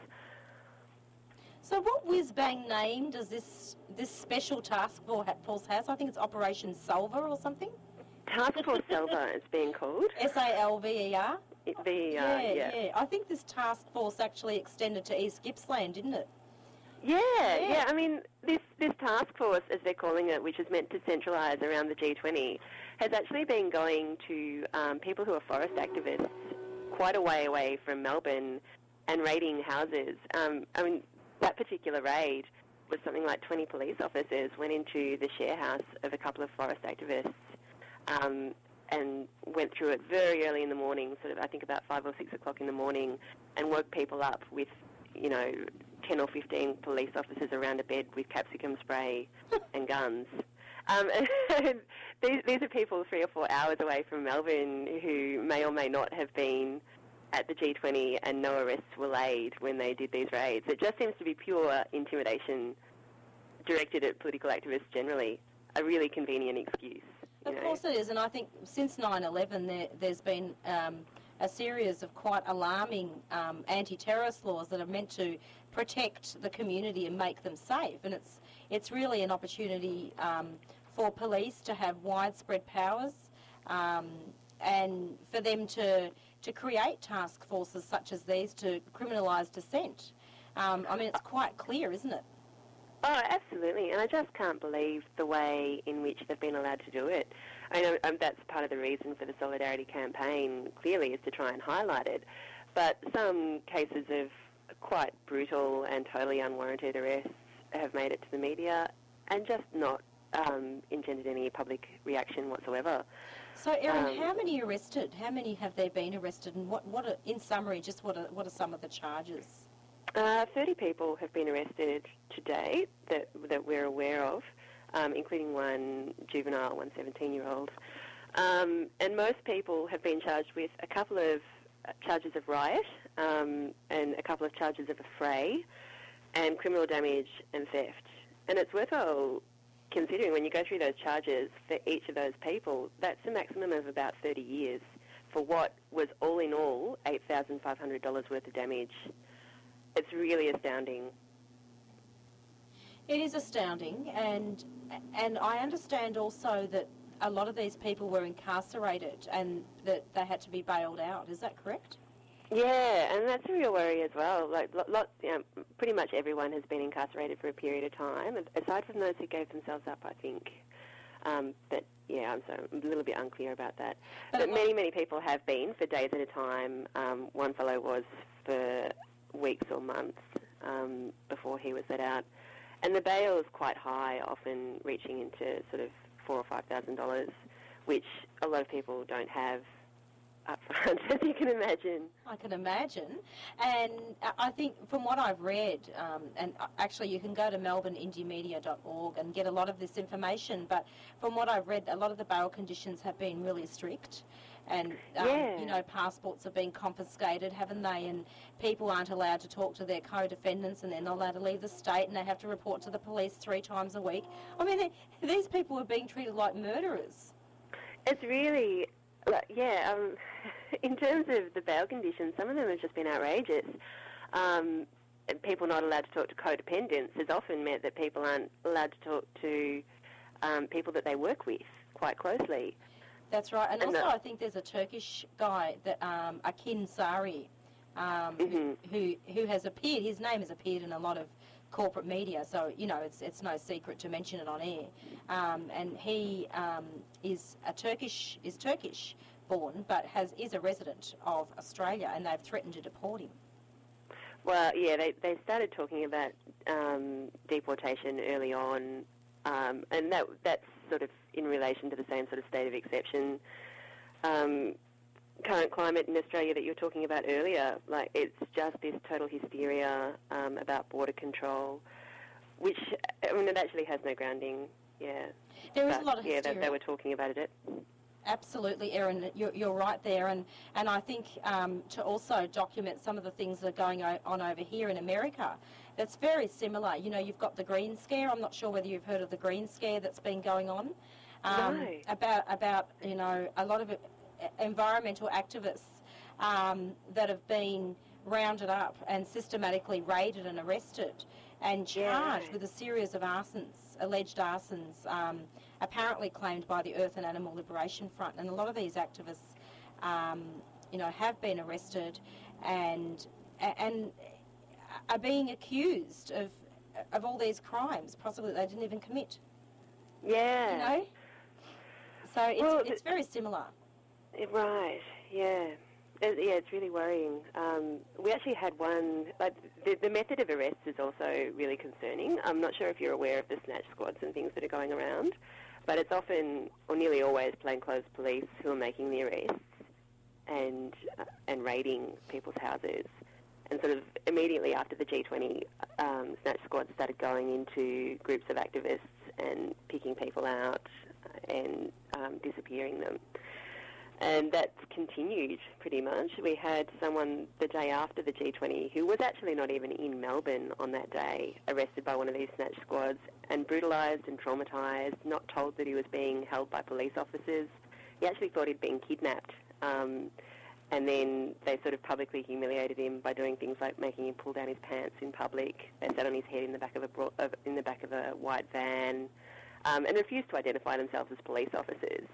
So what whiz-bang name does this this special task force has? I think it's Operation Salver or something? Task Force Salver, it's being called. S A L V E R? V E R, yeah, yeah. yeah. I think this task force actually extended to East Gippsland, didn't it? Yeah, Yeah. yeah. I mean, this, this task force, as they're calling it, which is meant to centralise around the G twenty, has actually been going to um, people who are forest activists quite a way away from Melbourne and raiding houses. Um, I mean, that particular raid was something like twenty police officers went into the share house of a couple of forest activists um, and went through it very early in the morning, sort of I think about five or six o'clock in the morning, and woke people up with, you know, ten or fifteen police officers around a bed with capsicum spray and guns. Um, and these, these are people three or four hours away from Melbourne who may or may not have been at the G twenty, and no arrests were laid when they did these raids. It just seems to be pure intimidation directed at political activists generally, a really convenient excuse. Of you know. course it is, and I think since nine eleven there, there's been um, a series of quite alarming um, anti-terrorist laws that are meant to protect the community and make them safe, and it's it's really an opportunity um, for police to have widespread powers um, and for them to, to create task forces such as these to criminalise dissent. Um, I mean, it's quite clear, isn't it? Oh, absolutely, and I just can't believe the way in which they've been allowed to do it. I know um, that's part of the reason for the Solidarity campaign, clearly, is to try and highlight it. But some cases of quite brutal and totally unwarranted arrests have made it to the media and just not um, engendered any public reaction whatsoever. So, Erin, Um, how many arrested? How many have there been arrested? And what, what are, in summary, just what are, what are some of the charges? Uh, thirty people have been arrested to date that, that we're aware of, um, including one juvenile, one seventeen-year-old. Um, and most people have been charged with a couple of charges of riot um, and a couple of charges of affray and criminal damage and theft. And it's worthwhile considering when you go through those charges for each of those people, that's a maximum of about thirty years for what was all in all eight thousand five hundred dollars worth of damage. It's really astounding. It is astounding, and and I understand also that a lot of these people were incarcerated and that they had to be bailed out. Is that correct? Yeah, and that's a real worry as well. Like, lot, lot, you know, pretty much everyone has been incarcerated for a period of time, aside from those who gave themselves up, I think. Um, but yeah, I'm sorry, I'm a little bit unclear about that. But But what- many, many people have been for days at a time. Um, one fellow was for weeks or months um, before he was let out. And the bail is quite high, often reaching into sort of four or five thousand dollars, which a lot of people don't have up front, as you can imagine. I can imagine. And I- I think from what I've read, um, and actually you can go to melbourne indie media dot org and get a lot of this information, but from what I've read, a lot of the bail conditions have been really strict. And, um, Yeah. you know, passports have been confiscated, haven't they? And people aren't allowed to talk to their co-defendants, and they're not allowed to leave the state, and they have to report to the police three times a week. I mean, they, these people are being treated like murderers. It's really, like, yeah, um, in terms of the bail conditions, some of them have just been outrageous. Um, people not allowed to talk to codependents has often meant that people aren't allowed to talk to um, people that they work with quite closely. That's right. And, And also the- I think there's a Turkish guy, that um, Akin Sari, um, Mhm. who, who has appeared, his name has appeared in a lot of corporate media, so, you know, it's it's no secret to mention it on air. Um, and he um, is a Turkish, is Turkish born, but has is a resident of Australia, and they've threatened to deport him. Well, yeah, they, they started talking about um, deportation early on, um, and that that's sort of in relation to the same sort of state of exception um, current climate in Australia that you were talking about earlier. Like, it's just this total hysteria um, about border control, which, I mean, it actually has no grounding, yeah. There is But, a lot of yeah, hysteria. they, they were talking about it. Absolutely, Erin, you're, you're right there, and, and I think um, to also document some of the things that are going o- on over here in America, that's very similar. You know, you've got the Green Scare. I'm not sure whether you've heard of the Green Scare that's been going on. Um, No. About, about, you know, a lot of it, environmental activists um, that have been rounded up and systematically raided and arrested and charged Yeah. with a series of arsons, alleged arsons, um, apparently claimed by the Earth and Animal Liberation Front. And a lot of these activists, um, you know, have been arrested and and are being accused of of all these crimes, possibly they didn't even commit. Yeah. You know, so it's Well, it's very similar. Eh, Right, yeah. It, yeah, it's really worrying. Um, we actually had one, like, the, the method of arrest is also really concerning. I'm not sure if you're aware of the snatch squads and things that are going around, but it's often, or nearly always, plainclothes police who are making the arrests and, uh, and raiding people's houses. And sort of immediately after the G twenty, um, snatch squads started going into groups of activists and picking people out and um, disappearing them. And that's continued pretty much. We had someone the day after the G twenty who was actually not even in Melbourne on that day, arrested by one of these snatch squads and brutalised and traumatised, not told that he was being held by police officers. He actually thought he'd been kidnapped. Um, and then they sort of publicly humiliated him by doing things like making him pull down his pants in public. They sat on his head in the back of a, bro- of, in the back of a white van um, and refused to identify themselves as police officers.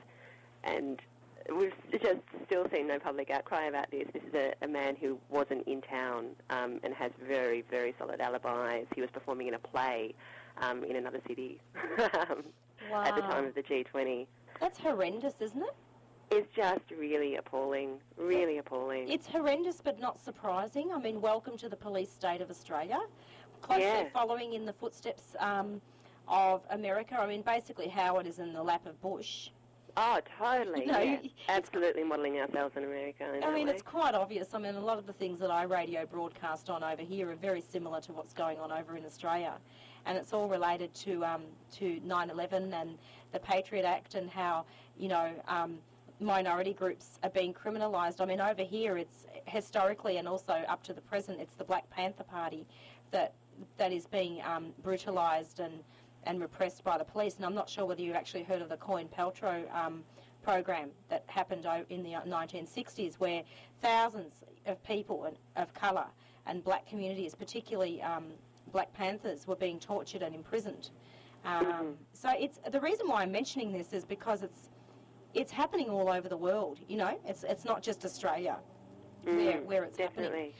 And we've just still seen no public outcry about this. This is a, a man who wasn't in town um, and has very, very solid alibis. He was performing in a play um, in another city um, at the time of the G twenty. That's horrendous, isn't it? It's just really appalling, really appalling. It's horrendous but not surprising. I mean, welcome to the police state of Australia. Closely Yeah. following in the footsteps um, of America. I mean, basically Howard is in the lap of Bush. Oh, totally. No, yeah. it's- Absolutely modelling ourselves in America. In I that mean, way. it's quite obvious. I mean, a lot of the things that I radio broadcast on over here are very similar to what's going on over in Australia. And it's all related to um, to nine eleven and the Patriot Act and how, you know, um, minority groups are being criminalised. I mean, over here it's historically and also up to the present, it's the Black Panther Party that that is being um, brutalised and, and repressed by the police. And I'm not sure whether you've actually heard of the Coin Paltrow um, program that happened o- in the nineteen sixties, where thousands of people and, of colour and black communities, particularly um, Black Panthers, were being tortured and imprisoned. Um, so it's the reason why I'm mentioning this is because it's it's happening all over the world. You know, it's it's not just Australia where Mm, where it's happening. definitely.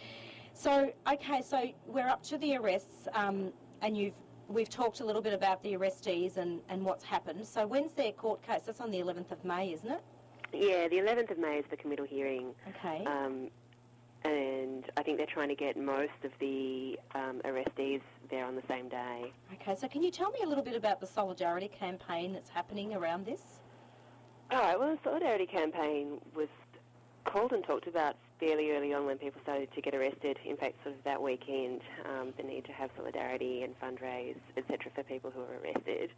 So okay, so we're up to the arrests, um, and you've we've talked a little bit about the arrestees and, and what's happened. So when's their court case? That's on the eleventh of May, isn't it? Yeah, the eleventh of May is the committal hearing. Okay. Um, and I think they're trying to get most of the um, arrestees there on the same day. Okay, so can you tell me a little bit about the solidarity campaign that's happening around this? All right, well, the Solidarity campaign was called and talked about fairly early on when people started to get arrested. In fact, sort of that weekend, um, the need to have solidarity and fundraise, et cetera, for people who were arrested.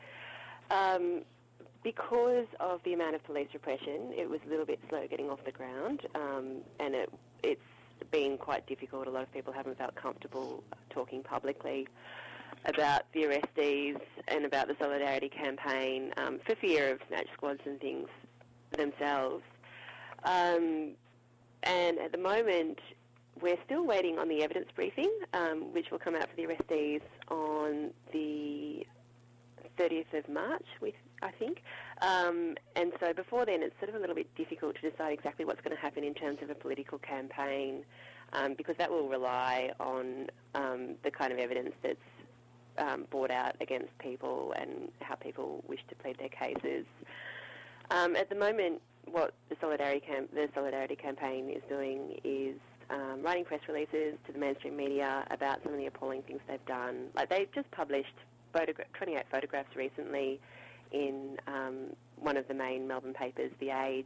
Um, because of the amount of police repression, it was a little bit slow getting off the ground, um, and it, it's been quite difficult. A lot of people haven't felt comfortable talking publicly about the arrestees and about the Solidarity campaign um, for fear of snatch squads and things themselves. Um, and at the moment, we're still waiting on the evidence briefing, um, which will come out for the arrestees on the thirtieth of March, we, I think. Um, and so before then, it's sort of a little bit difficult to decide exactly what's going to happen in terms of a political campaign, um, because that will rely on um, the kind of evidence that's um, brought out against people and how people wish to plead their cases. Um, at the moment, what the Solidarity, Camp- the Solidarity Campaign is doing is um, writing press releases to the mainstream media about some of the appalling things they've done. Like, they've just published photogra- twenty-eight photographs recently in um, one of the main Melbourne papers, The Age,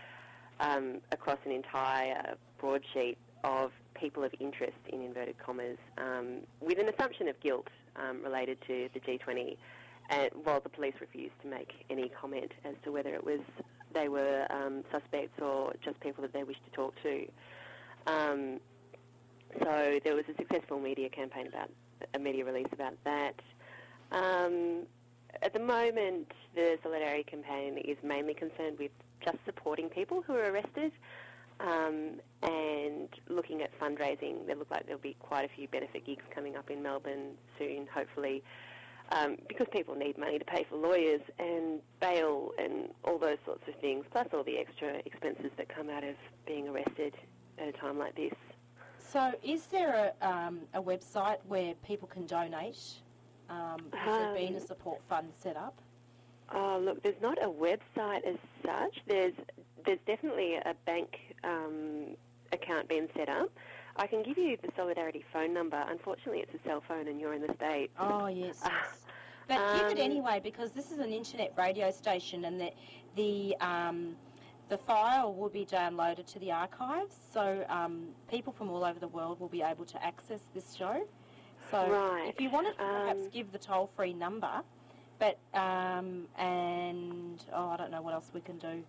um, across an entire broadsheet of people of interest, in inverted commas, um, with an assumption of guilt um, related to the G twenty, and while the police refused to make any comment as to whether it was they were um, suspects or just people that they wished to talk to. Um, so there was a successful media campaign about a media release about that. Um, at the moment, the Solidarity Campaign is mainly concerned with just supporting people who are arrested um, and looking at fundraising. There look like there'll be quite a few benefit gigs coming up in Melbourne soon, hopefully, um, because people need money to pay for lawyers and bail and all those sorts of things, plus all the extra expenses that come out of being arrested at a time like this. So is there a, um, a website where people can donate? Um, has there been a support fund set up? Oh, look, there's not a website as such. There's there's definitely a bank um, account being set up. I can give you the Solidarity phone number. Unfortunately, it's a cell phone and you're in the States. Oh, yes, yes. But Um, give it anyway, because this is an internet radio station, and the the um, the file will be downloaded to the archives, so um, people from all over the world will be able to access this show. So Right. if you wanted to perhaps Um, give the toll-free number, but, um, and, oh, I don't know what else we can do.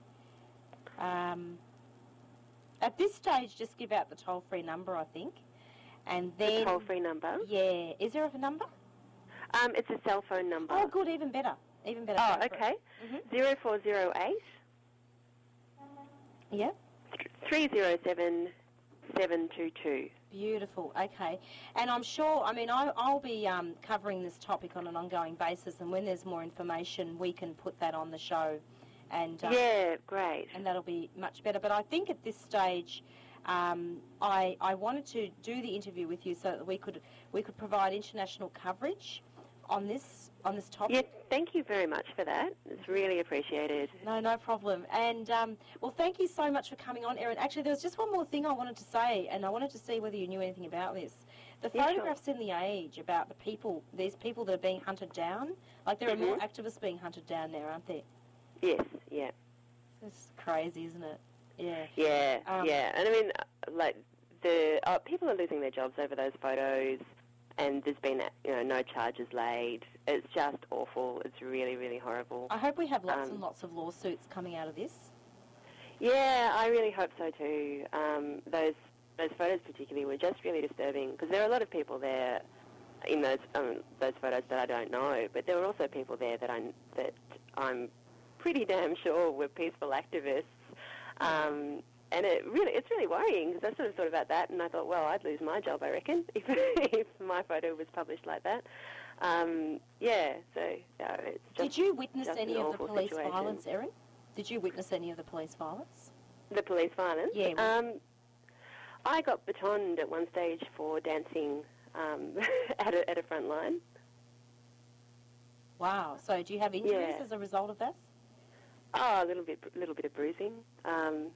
Um, at this stage, just give out the toll-free number, I think. And then... the toll-free number? Yeah. Is there a number? Um, it's a cell phone number. Oh, good, even better. Even better. Oh, Go for it. okay. Mhm. Zero four zero eight Yeah. three zero seven seven two two. Beautiful. Okay. And I'm sure, I mean, I, I'll be um, covering this topic on an ongoing basis, and when there's more information, we can put that on the show. And um, Yeah, great. and that'll be much better. But I think at this stage, um, I I wanted to do the interview with you so that we could we could provide international coverage on this on this topic. Yeah, thank you very much for that. It's really appreciated. No, no problem. And, um, well, thank you so much for coming on, Erin. Actually, there was just one more thing I wanted to say, and I wanted to see whether you knew anything about this. The Yeah, sure. photographs in The Age about the people, these people that are being hunted down, like there are more Mhm. activists being hunted down there, aren't there? Yes, yeah. It's crazy, isn't it? Yeah. Yeah, Um, yeah. And I mean, uh, like, the uh, people are losing their jobs over those photos, and there's been, you know, no charges laid. It's just awful. It's really, really horrible. I hope we have lots Um, and lots of lawsuits coming out of this. Yeah, I really hope so too. Um, those those photos particularly were just really disturbing, because there are a lot of people there in those um, those photos that I don't know, but there were also people there that I that I'm pretty damn sure were peaceful activists. Um, and it really it's really worrying, because I sort of thought about that, and I thought, well, I'd lose my job, I reckon, if if my photo was published like that. Um, yeah, so uh, it's just Did you witness just any an of the awful police situation. violence, Erin? Did you witness any of the police violence? The police violence? Yeah, well- Um, I got batoned at one stage for dancing um, at, a, at a front line. Wow. So do you have injuries Yeah. as a result of that? Oh, a little bit, little bit of bruising. Um,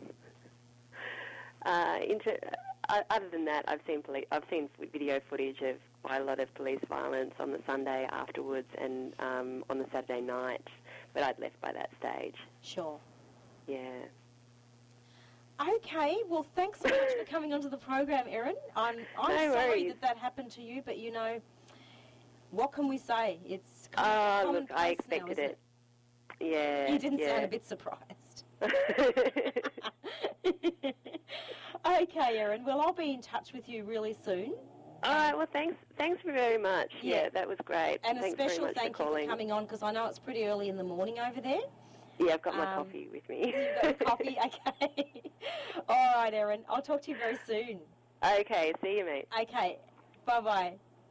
uh, inter- uh, other than that, I've seen poli- I've seen f- video footage of quite a lot of police violence on the Sunday afterwards and um, on the Saturday night, but I'd left by that stage. Sure. Yeah. Okay, well, thanks so much for coming onto the program, Erin. I'm, I'm No sorry worries. that that happened to you, but, you know, what can we say? It's kind Oh, of look, I commonplace now, expected isn't it. Yeah. You didn't yeah. sound a bit surprised. Okay, Erin, well, I'll be in touch with you really soon. All right, well, thanks Thanks very much. Yeah. Yeah, that was great. And thanks a special very much thank for you calling. for coming on, because I know it's pretty early in the morning over there. Yeah, I've got my Um, coffee with me. You've got coffee? Okay. All right, Erin. I'll talk to you very soon. Okay, see you, mate. Okay, bye-bye.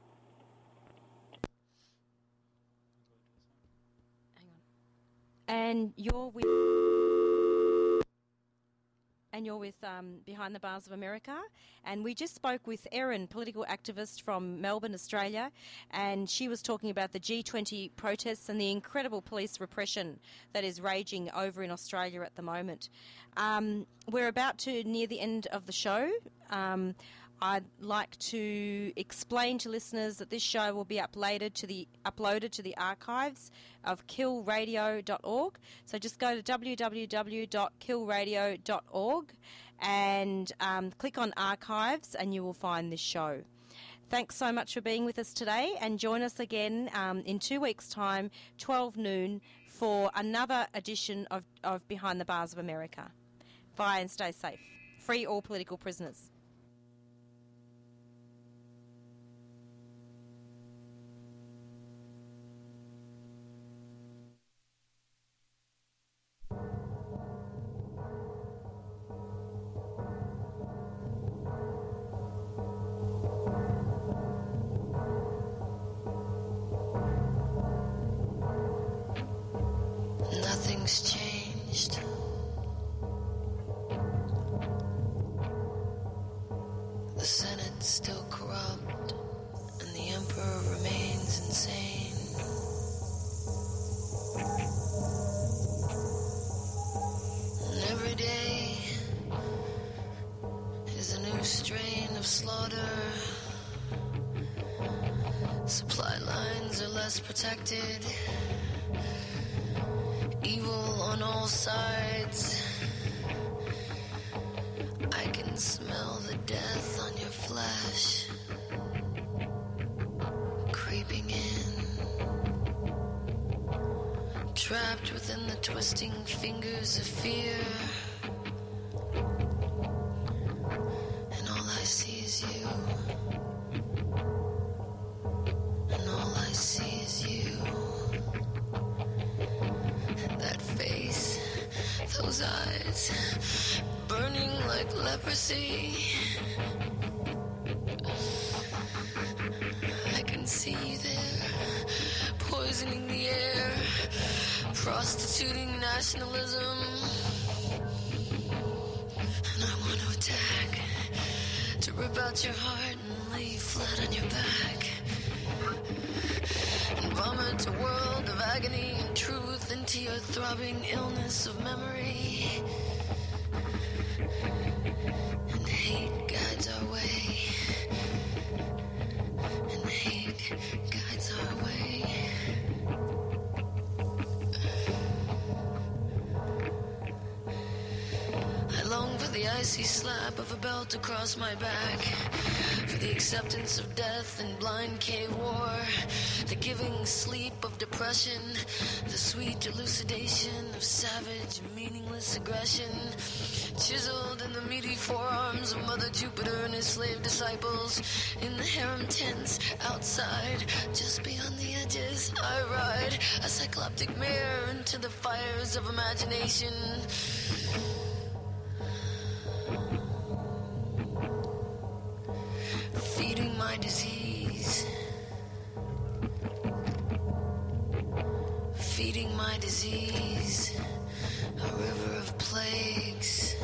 Hang on. And you're with... And you're with um, Behind the Bars of America. And we just spoke with Erin, political activist from Melbourne, Australia, and she was talking about the G twenty protests and the incredible police repression that is raging over in Australia at the moment. Um, we're about to near the end of the show. Um, I'd like to explain to listeners that this show will be uploaded to the uploaded to the archives of kill radio dot org. So just go to w w w dot kill radio dot org and um, click on archives and you will find this show. Thanks so much for being with us today, and join us again um, in two weeks' time, twelve noon, for another edition of, of Behind the Bars of America. Bye and stay safe. Free all political prisoners. Nothing's changed. The Senate's still corrupt, and the Emperor remains insane. And every day is a new strain of slaughter. Supply lines are less protected. Evil on all sides. I can smell the death on your flesh creeping in, trapped within the twisting fingers of fear. And all I see is you. And all I see is you. That face, those eyes, burning like leprosy. I can see you there, poisoning the air, prostituting nationalism. And I want to attack, to rip out your heart and lay you flat on your back. And vomit a world of agony and truth into your throbbing illness of memory. And hate guides our way. And hate guides our way. I long for the icy slap of a belt across my back, for the acceptance of death and blind cave war, the giving sleep of depression, the sweet elucidation of savage, meaningless aggression, chiseled in the meaty forearms of Mother Jupiter and his slave disciples, in the harem tents outside, just beyond the edges, I ride a cycloptic mare into the fires of imagination. Feeding my disease. Feeding my disease. A river of plagues.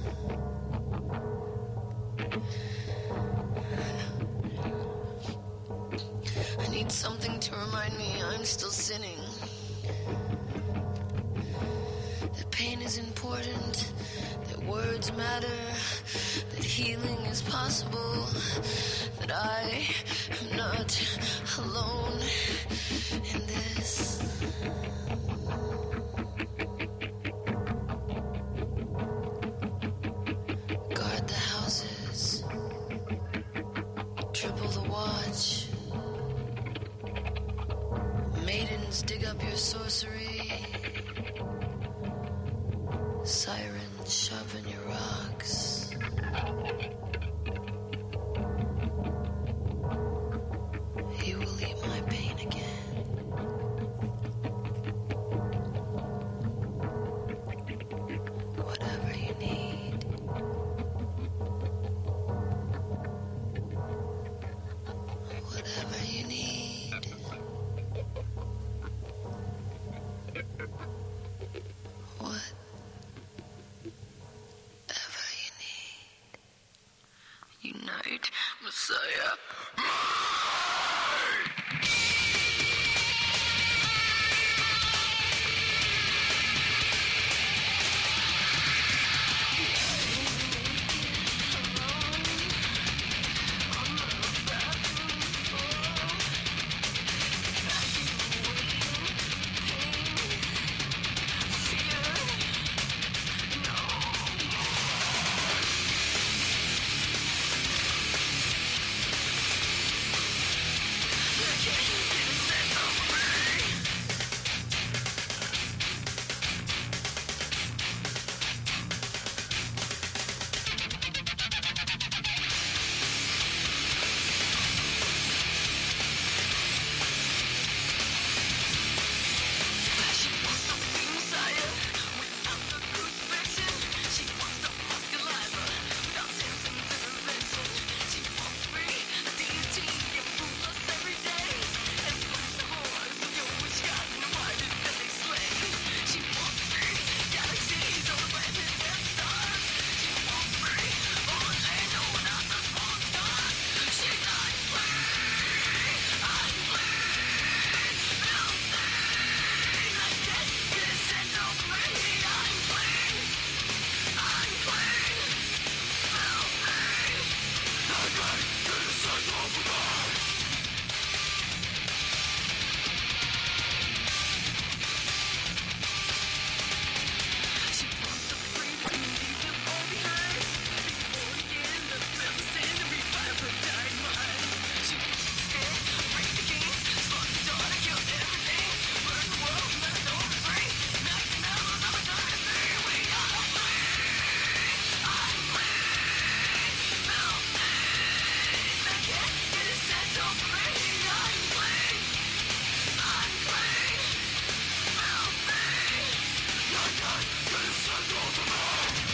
I need something to remind me I'm still sinning. That pain is important, that words matter, that healing is possible, that I am not alone in this. Guard the houses, triple the watch. Maidens, dig up your sorcery. Sirens, sharpen your rocks. You will eat my pain again. Whatever you need. Messiah. Get a sense of me.